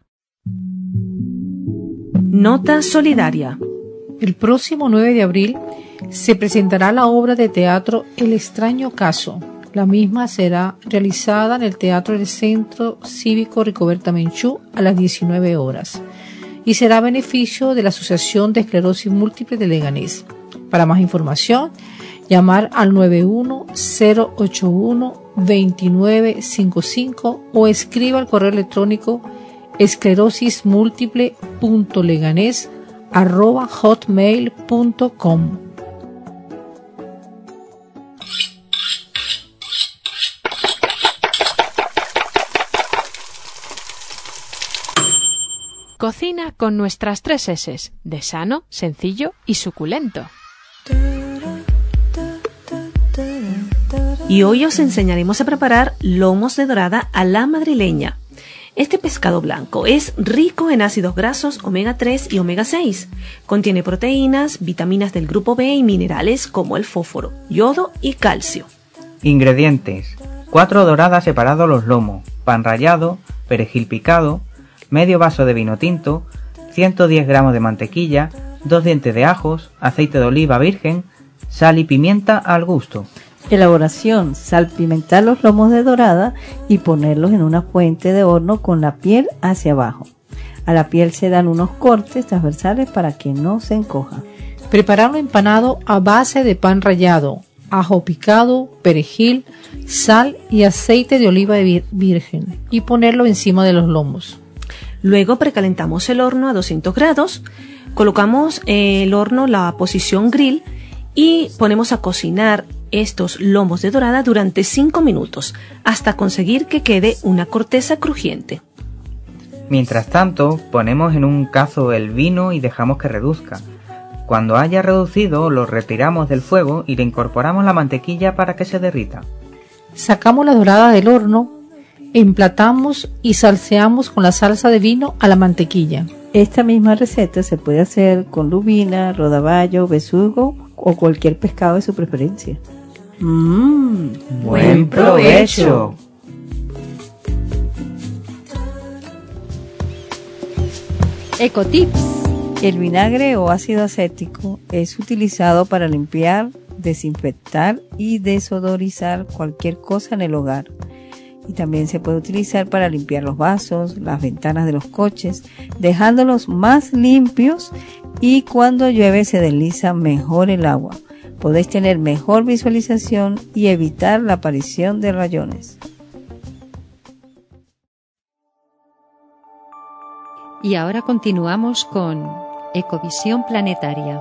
Nota solidaria. El próximo 9 de abril se presentará la obra de teatro El extraño caso. La misma será realizada en el Teatro del Centro Cívico Ricoberta Menchú a las 19 horas y será a beneficio de la Asociación de Esclerosis Múltiple de Leganés. Para más información, llamar al 91081-2955 o escriba al correo electrónico esclerosismúltiple.leganés@hotmail.com. Cocina con nuestras 3 S, de sano, sencillo y suculento. Y hoy os enseñaremos a preparar lomos de dorada a la madrileña. Este pescado blanco es rico en ácidos grasos omega 3 y omega 6. Contiene proteínas, vitaminas del grupo B y minerales como el fósforo, yodo y calcio. Ingredientes: 4 doradas separados los lomos, pan rallado, perejil picado, medio vaso de vino tinto, 110 gramos de mantequilla, 2 dientes de ajos, aceite de oliva virgen, sal y pimienta al gusto. Elaboración: salpimentar los lomos de dorada y ponerlos en una fuente de horno con la piel hacia abajo. A la piel se dan unos cortes transversales para que no se encoja. Preparar un empanado a base de pan rallado, ajo picado, perejil, sal y aceite de oliva virgen y ponerlo encima de los lomos. Luego precalentamos el horno a 200 grados, colocamos el horno la posición grill y ponemos a cocinar estos lomos de dorada durante 5 minutos hasta conseguir que quede una corteza crujiente. Mientras tanto, ponemos en un cazo el vino y dejamos que reduzca. Cuando haya reducido, lo retiramos del fuego y le incorporamos la mantequilla para que se derrita. Sacamos la dorada del horno, emplatamos y salseamos con la salsa de vino a la mantequilla. Esta misma receta se puede hacer con lubina, rodaballo, besugo o cualquier pescado de su preferencia. ¡Buen provecho! Ecotips. El vinagre o ácido acético es utilizado para limpiar, desinfectar y desodorizar cualquier cosa en el hogar. Y también se puede utilizar para limpiar los vasos, las ventanas de los coches, dejándolos más limpios, y cuando llueve se desliza mejor el agua. Podéis tener mejor visualización y evitar la aparición de rayones. Y ahora continuamos con Ecovisión Planetaria.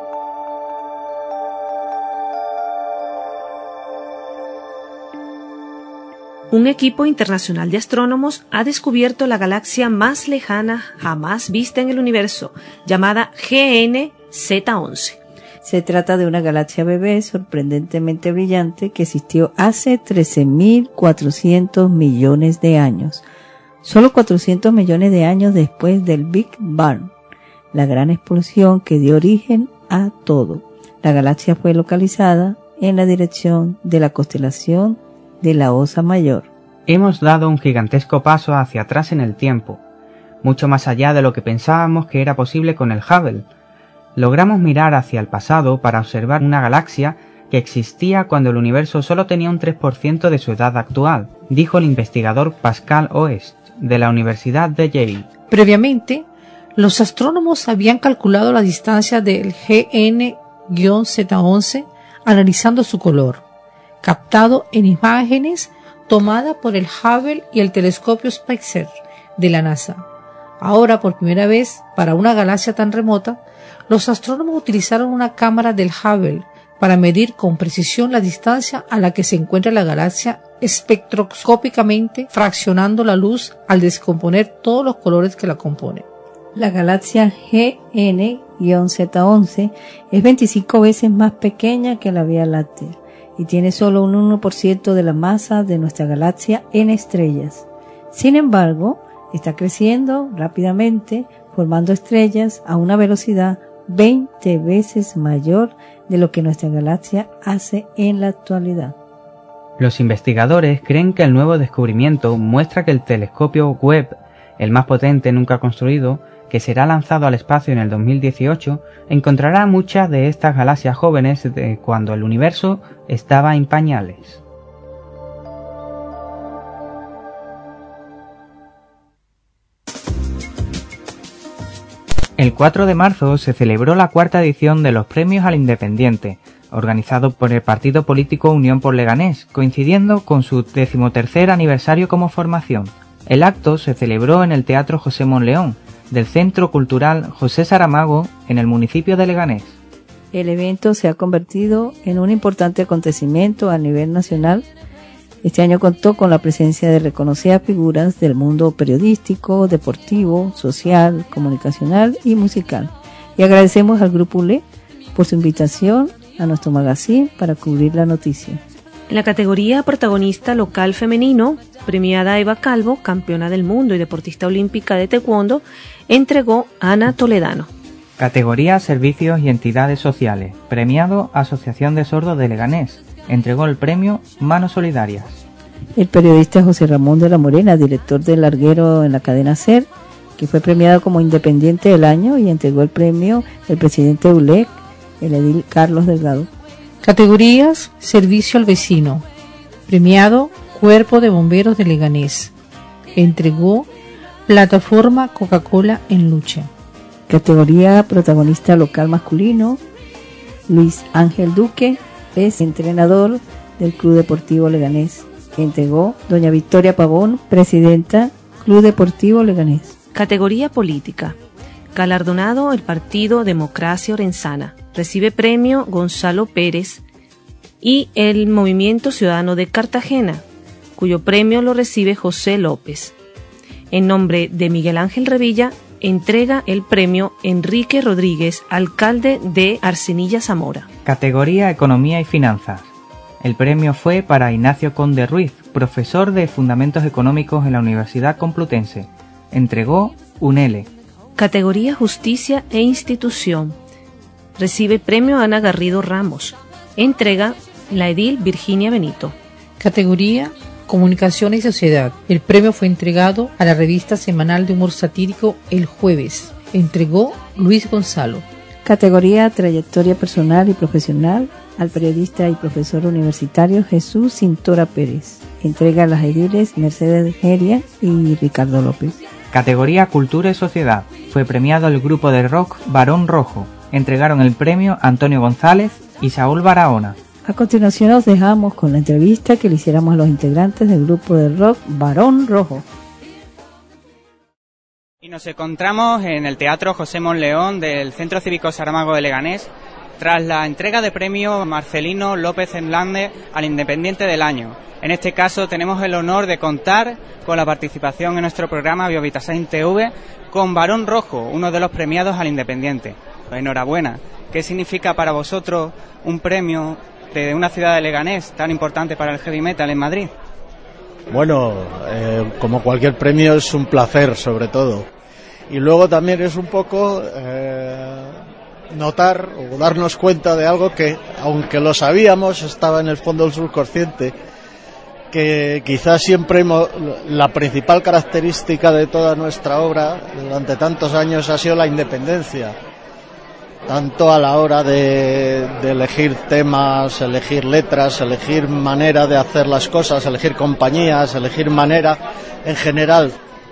Un equipo internacional de astrónomos ha descubierto la galaxia más lejana jamás vista en el universo, llamada GN-Z11. Se trata de una galaxia bebé sorprendentemente brillante que existió hace 13.400 millones de años, solo 400 millones de años después del Big Bang, la gran explosión que dio origen a todo. La galaxia fue localizada en la dirección de la constelación de la Osa Mayor. Hemos dado un gigantesco paso hacia atrás en el tiempo, mucho más allá de lo que pensábamos que era posible con el Hubble. Logramos mirar hacia el pasado para observar una galaxia que existía cuando el universo solo tenía un 3% de su edad actual, dijo el investigador Pascal Oest, de la Universidad de Yale. Previamente, los astrónomos habían calculado la distancia del GN-Z11 analizando su color, captado en imágenes tomadas por el Hubble y el telescopio Spitzer de la NASA. Ahora, por primera vez, para una galaxia tan remota, los astrónomos utilizaron una cámara del Hubble para medir con precisión la distancia a la que se encuentra la galaxia espectroscópicamente, fraccionando la luz al descomponer todos los colores que la componen. La galaxia GN-Z11 es 25 veces más pequeña que la Vía Láctea y tiene solo un 1% de la masa de nuestra galaxia en estrellas. Sin embargo, está creciendo rápidamente, formando estrellas a una velocidad 20 veces mayor de lo que nuestra galaxia hace en la actualidad. Los investigadores creen que el nuevo descubrimiento muestra que el telescopio Webb, el más potente nunca construido, que será lanzado al espacio en el 2018, encontrará muchas de estas galaxias jóvenes de cuando el universo estaba en pañales. El 4 de marzo se celebró la 4ª edición de los Premios al Independiente, organizado por el partido político Unión por Leganés, coincidiendo con su 13º aniversario como formación. El acto se celebró en el Teatro José Monleón, del Centro Cultural José Saramago, en el municipio de Leganés. El evento se ha convertido en un importante acontecimiento a nivel nacional. Este año contó con la presencia de reconocidas figuras del mundo periodístico, deportivo, social, comunicacional y musical. Y agradecemos al Grupo ULE por su invitación a nuestro magazine para cubrir la noticia. En la categoría protagonista local femenino, premiada Eva Calvo, campeona del mundo y deportista olímpica de taekwondo, entregó Ana Toledano. Categoría Servicios y Entidades Sociales, premiado Asociación de Sordos de Leganés, entregó el premio Manos Solidarias. El periodista José Ramón de la Morena, director del Larguero en la cadena SER, que fue premiado como Independiente del Año y entregó el premio el presidente de ULEC, el edil Carlos Delgado. Categorías Servicio al Vecino, premiado Cuerpo de Bomberos de Leganés, entregó Plataforma Coca-Cola en Lucha. Categoría Protagonista Local Masculino, Luis Ángel Duque es entrenador del Club Deportivo Leganés. Entregó doña Victoria Pavón, presidenta Club Deportivo Leganés. Categoría Política. Galardonado el Partido Democracia Orensana. Recibe premio Gonzalo Pérez y el Movimiento Ciudadano de Cartagena, cuyo premio lo recibe José López. En nombre de Miguel Ángel Revilla, entrega el premio Enrique Rodríguez, alcalde de Arsenilla Zamora. Categoría Economía y Finanzas. El premio fue para Ignacio Conde Ruiz, profesor de Fundamentos Económicos en la Universidad Complutense. Entregó UNELE. Categoría Justicia e Institución. Recibe premio Ana Garrido Ramos. Entrega la edil Virginia Benito. Categoría Comunicación y Sociedad. El premio fue entregado a la revista semanal de humor satírico El Jueves. Entregó Luis Gonzalo. Categoría Trayectoria Personal y Profesional al periodista y profesor universitario Jesús Cintora Pérez. Entrega a las ediles Mercedes Geria y Ricardo López. Categoría Cultura y Sociedad. Fue premiado el grupo de rock Barón Rojo. Entregaron el premio Antonio González y Saúl Barahona. A continuación os dejamos con la entrevista que le hiciéramos a los integrantes del grupo de rock Barón Rojo. Y nos encontramos en el Teatro José Monleón del Centro Cívico Saramago de Leganés tras la entrega de premio Marcelino López Hernández al Independiente del Año. En este caso tenemos el honor de contar con la participación en nuestro programa Biovitasain TV con Barón Rojo, uno de los premiados al Independiente. Enhorabuena. ¿Qué significa para vosotros un premio de una ciudad de Leganés tan importante para el heavy metal en Madrid? Bueno, como cualquier premio es un placer sobre todo. Y luego también es un poco notar o darnos cuenta de algo que, aunque lo sabíamos, estaba en el fondo del subconsciente, que quizás siempre la principal característica de toda nuestra obra durante tantos años ha sido la independencia, tanto a la hora de elegir temas, elegir letras, elegir manera de hacer las cosas, elegir compañías, elegir manera en general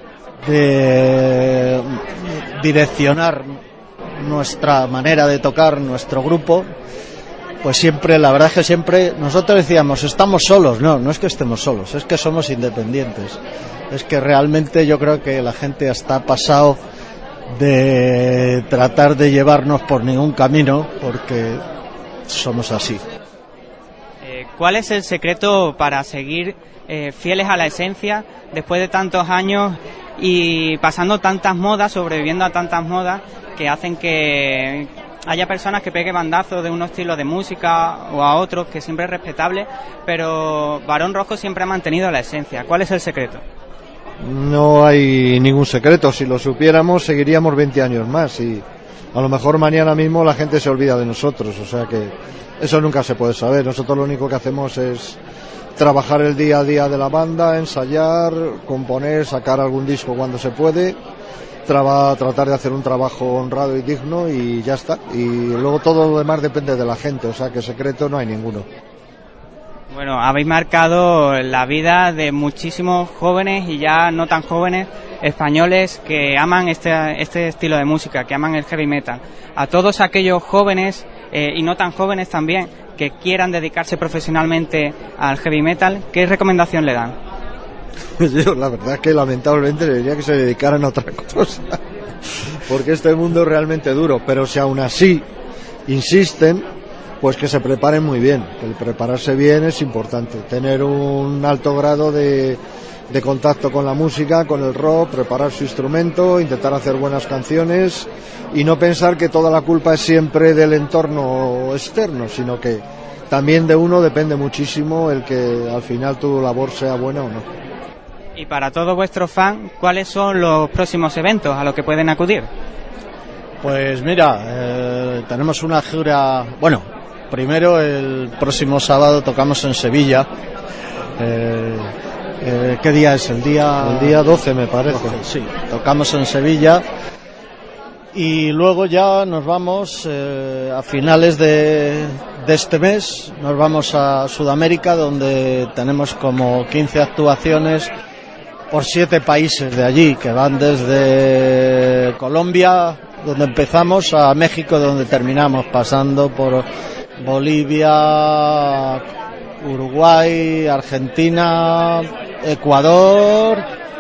de direccionar nuestra manera de tocar nuestro grupo. Pues siempre, la verdad es que siempre nosotros decíamos, estamos solos. No es que estemos solos, es que somos independientes. Es que realmente yo creo que la gente está pasado de tratar de llevarnos por ningún camino, porque somos así. ¿Cuál es el secreto para seguir fieles a la esencia después de tantos años y pasando tantas modas, sobreviviendo a tantas modas que hacen que haya personas que peguen bandazos de unos estilos de música o a otros, que siempre es respetable, pero Barón Rojo siempre ha mantenido la esencia? ¿Cuál es el secreto? No hay ningún secreto. Si lo supiéramos seguiríamos 20 años más y a lo mejor mañana mismo la gente se olvida de nosotros, o sea que eso nunca se puede saber. Nosotros lo único que hacemos es trabajar el día a día de la banda, ensayar, componer, sacar algún disco cuando se puede, tratar de hacer un trabajo honrado y digno y ya está. Y luego todo lo demás depende de la gente, o sea que secreto no hay ninguno. Bueno, habéis marcado la vida de muchísimos jóvenes y ya no tan jóvenes españoles que aman este estilo de música, que aman el heavy metal. A todos aquellos jóvenes y no tan jóvenes también que quieran dedicarse profesionalmente al heavy metal, ¿qué recomendación le dan? Yo la verdad es que lamentablemente le diría que se dedicaran a otra cosa, porque este mundo es realmente duro, pero si aún así insisten, pues que se preparen muy bien. El prepararse bien es importante, tener un alto grado de contacto con la música, con el rock, preparar su instrumento, intentar hacer buenas canciones y no pensar que toda la culpa es siempre del entorno externo, sino que también de uno depende muchísimo el que al final tu labor sea buena o no. Y para todos vuestros fans, ¿cuáles son los próximos eventos a los que pueden acudir? Pues mira, tenemos una gira. Bueno, primero el próximo sábado tocamos en Sevilla. ¿Qué día es? El día 12 me parece. 12, sí, tocamos en Sevilla. Y luego ya nos vamos a finales de este mes, nos vamos a Sudamérica, donde tenemos como 15 actuaciones por 7 países de allí, que van desde Colombia, donde empezamos, a México, donde terminamos, pasando por Bolivia, Uruguay, Argentina, Ecuador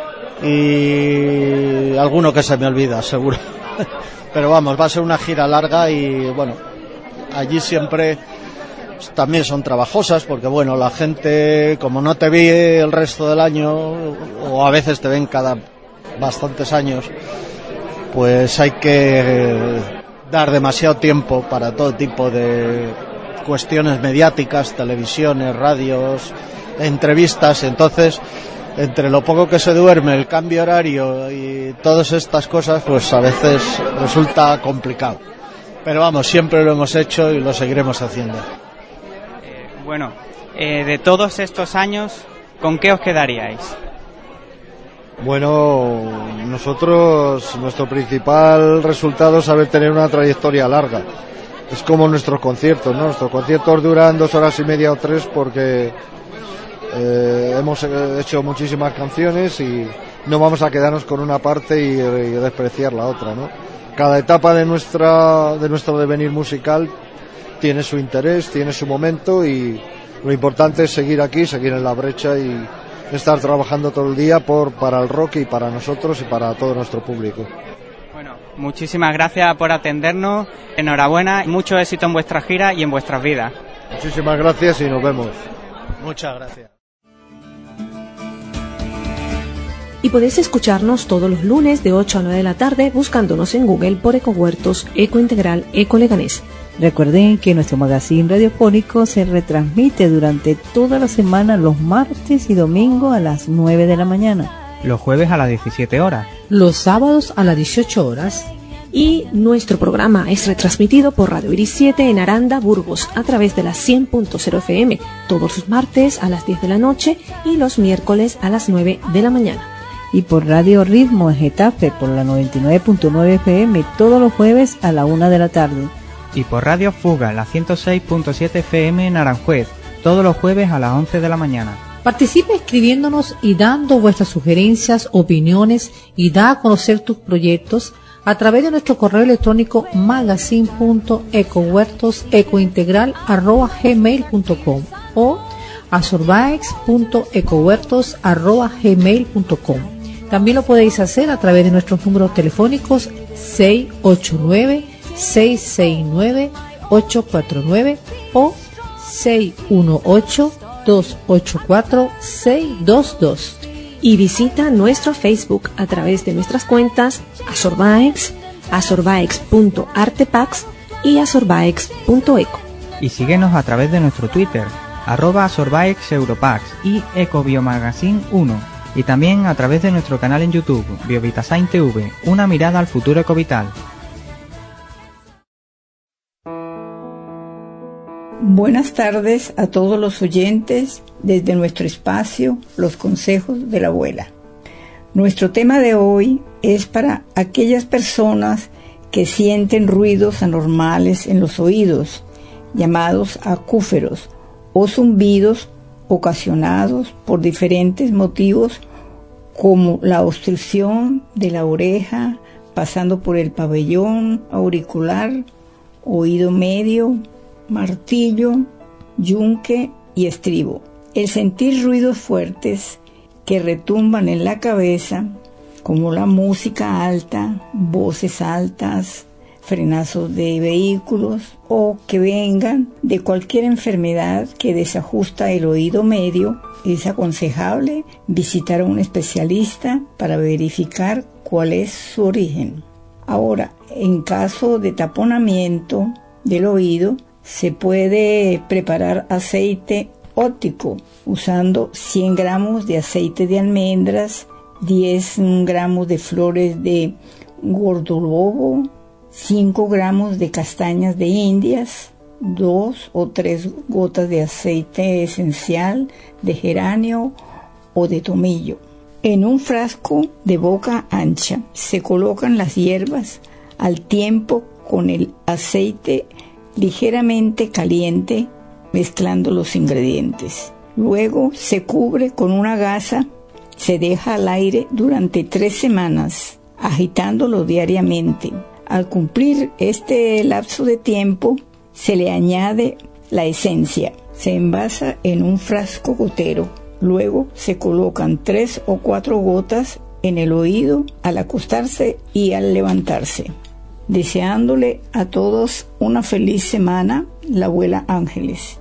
y alguno que se me olvida, seguro. Pero vamos, va a ser una gira larga y bueno, allí siempre también son trabajosas porque bueno, la gente, como no te ve el resto del año o a veces te ven cada bastantes años, pues hay que dar demasiado tiempo para todo tipo de cuestiones mediáticas, televisiones, radios, entrevistas. Entonces, entre lo poco que se duerme, el cambio horario y todas estas cosas, pues a veces resulta complicado. Pero vamos, siempre lo hemos hecho y lo seguiremos haciendo. Bueno, de todos estos años, ¿con qué os quedaríais? Bueno, nuestro principal resultado es haber tenido una trayectoria larga. Es como nuestros conciertos, ¿no? Nuestros conciertos duran 2 horas y media o 3 porque hemos hecho muchísimas canciones y no vamos a quedarnos con una parte y despreciar la otra, ¿no? Cada etapa de nuestro devenir musical tiene su interés, tiene su momento y lo importante es seguir aquí, seguir en la brecha y estar trabajando todo el día para el rock y para nosotros y para todo nuestro público. Bueno, muchísimas gracias por atendernos, enhorabuena, mucho éxito en vuestra gira y en vuestras vidas. Muchísimas gracias y nos vemos. Muchas gracias. Y podéis escucharnos todos los lunes de 8 a 9 de la tarde buscándonos en Google por Ecohuertos, Eco Integral, Eco Leganés. Recuerden que nuestro magazine radiofónico se retransmite durante toda la semana los martes y domingos a las 9 de la mañana. Los jueves a las 17 horas. Los sábados a las 18 horas. Y nuestro programa es retransmitido por Radio Iris 7 en Aranda, Burgos, a través de la 100.0 FM, todos los martes a las 10 de la noche y los miércoles a las 9 de la mañana. Y por Radio Ritmo en Getafe por la 99.9 FM todos los jueves a la 1 de la tarde. Y por Radio Fuga, la 106.7 FM en Aranjuez, todos los jueves a las 11 de la mañana. Participa escribiéndonos y dando vuestras sugerencias, opiniones y da a conocer tus proyectos a través de nuestro correo electrónico magazine.ecohuertosecointegral@gmail.com o a sorbaex.ecohuertos@gmail.com. También lo podéis hacer a través de nuestros números telefónicos 689-669-849 o 618-284-622. Y visita nuestro Facebook a través de nuestras cuentas Asorbaex, asorbaex.artepax y asorbaex.eco. Y síguenos a través de nuestro Twitter, @asorbaexeuropax y Ecobiomagazine 1. Y también a través de nuestro canal en YouTube, Biovitasign TV, una mirada al futuro ecovital. Buenas tardes a todos los oyentes desde nuestro espacio Los Consejos de la Abuela. Nuestro tema de hoy es para aquellas personas que sienten ruidos anormales en los oídos, llamados acúferos, o zumbidos ocasionados por diferentes motivos como la obstrucción de la oreja, pasando por el pabellón auricular, oído medio, martillo, yunque y estribo. El sentir ruidos fuertes que retumban en la cabeza, como la música alta, voces altas, frenazos de vehículos, o que vengan de cualquier enfermedad que desajusta el oído medio, es aconsejable visitar a un especialista para verificar cuál es su origen. Ahora, en caso de taponamiento del oído, se puede preparar aceite óptico usando 100 gramos de aceite de almendras, 10 gramos de flores de gordolobo, 5 gramos de castañas de indias, 2 o 3 gotas de aceite esencial de geranio o de tomillo. En un frasco de boca ancha se colocan las hierbas al tiempo con el aceite ligeramente caliente, mezclando los ingredientes. Luego se cubre con una gasa, se deja al aire durante 3 semanas, agitándolo diariamente. Al cumplir este lapso de tiempo, se le añade la esencia. Se envasa en un frasco gotero. Luego se colocan 3 o 4 gotas en el oído al acostarse y al levantarse. Deseándole a todos una feliz semana, la abuela Ángeles.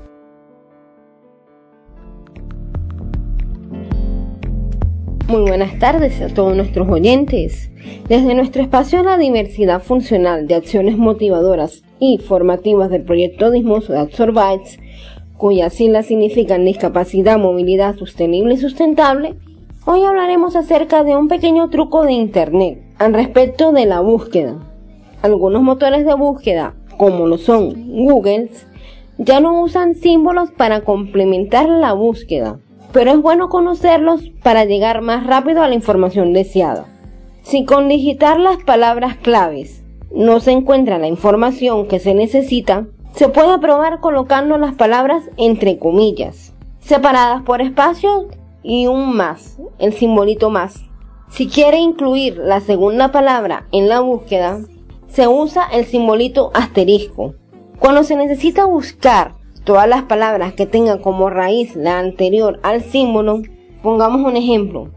Muy buenas tardes a todos nuestros oyentes. Desde nuestro espacio La Diversidad Funcional de Acciones Motivadoras y Formativas del Proyecto Dismoso de Absorbites, cuyas siglas significan discapacidad, movilidad sostenible y sustentable, hoy hablaremos acerca de un pequeño truco de Internet al respecto de la búsqueda. Algunos motores de búsqueda, como lo son Google, ya no usan símbolos para complementar la búsqueda, pero es bueno conocerlos para llegar más rápido a la información deseada. Si con digitar las palabras claves no se encuentra la información que se necesita, se puede probar colocando las palabras entre comillas, separadas por espacios y un más, el simbolito más. Si quiere incluir la segunda palabra en la búsqueda, se usa el simbolito asterisco. Cuando se necesita buscar todas las palabras que tengan como raíz la anterior al símbolo, pongamos un ejemplo,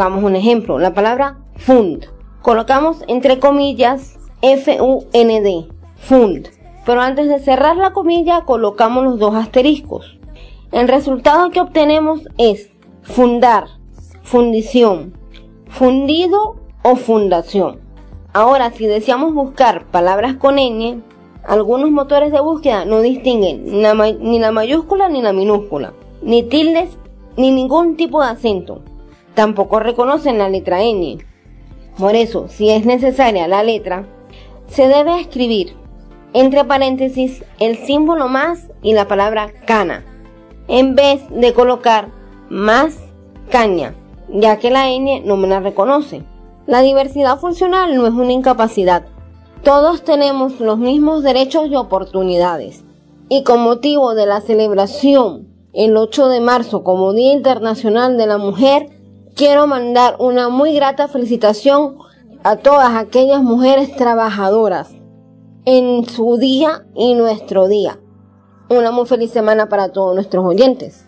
la palabra fund. Colocamos entre comillas F-U-N-D, fund. Pero antes de cerrar la comilla colocamos los 2 asteriscos. El resultado que obtenemos es fundar, fundición, fundido o fundación. Ahora, si deseamos buscar palabras con ñ, algunos motores de búsqueda no distinguen ni la mayúscula ni la minúscula, ni tildes ni ningún tipo de acento. Tampoco reconocen la letra ñ. Por eso, si es necesaria la letra, se debe escribir entre paréntesis el símbolo más y la palabra cana, en vez de colocar más caña, ya que la ñ no me la reconoce. La diversidad funcional no es una incapacidad. Todos tenemos los mismos derechos y oportunidades. Y con motivo de la celebración el 8 de marzo como Día Internacional de la Mujer, quiero mandar una muy grata felicitación a todas aquellas mujeres trabajadoras en su día y nuestro día. Una muy feliz semana para todos nuestros oyentes.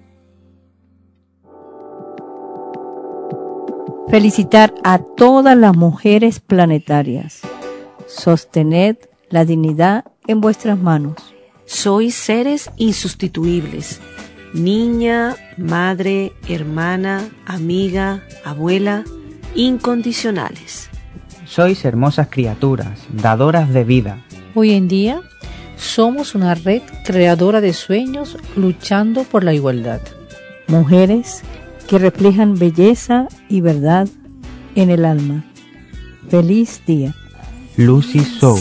Felicitar a todas las mujeres planetarias. Sostened la dignidad en vuestras manos. Sois seres insustituibles. Niña, madre, hermana, amiga, abuela, incondicionales. Sois hermosas criaturas, dadoras de vida. Hoy en día somos una red creadora de sueños luchando por la igualdad. Mujeres que reflejan belleza y verdad en el alma. Feliz día. Lucy Soul.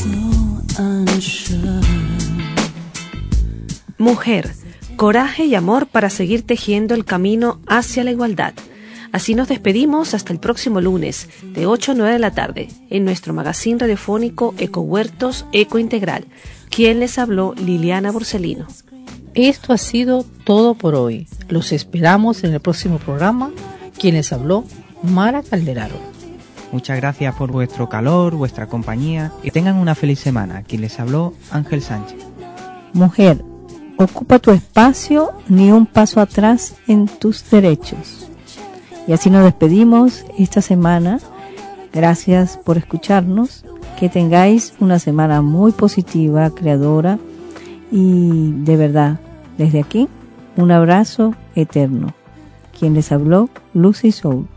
Mujer, coraje y amor para seguir tejiendo el camino hacia la igualdad. Así nos despedimos hasta el próximo lunes, de 8 a 9 de la tarde, en nuestro magazine radiofónico Ecohuertos Eco Integral. Quien les habló, Liliana Borsellino. Esto ha sido todo por hoy. Los esperamos en el próximo programa. Quien les habló, Mara Calderaro. Muchas gracias por vuestro calor, vuestra compañía y tengan una feliz semana. Quien les habló, Ángel Sánchez. Mujer, ocupa tu espacio, ni un paso atrás en tus derechos. Y así nos despedimos esta semana. Gracias por escucharnos. Que tengáis una semana muy positiva, creadora. Y de verdad, desde aquí, un abrazo eterno. Quien les habló, Lucy Soul.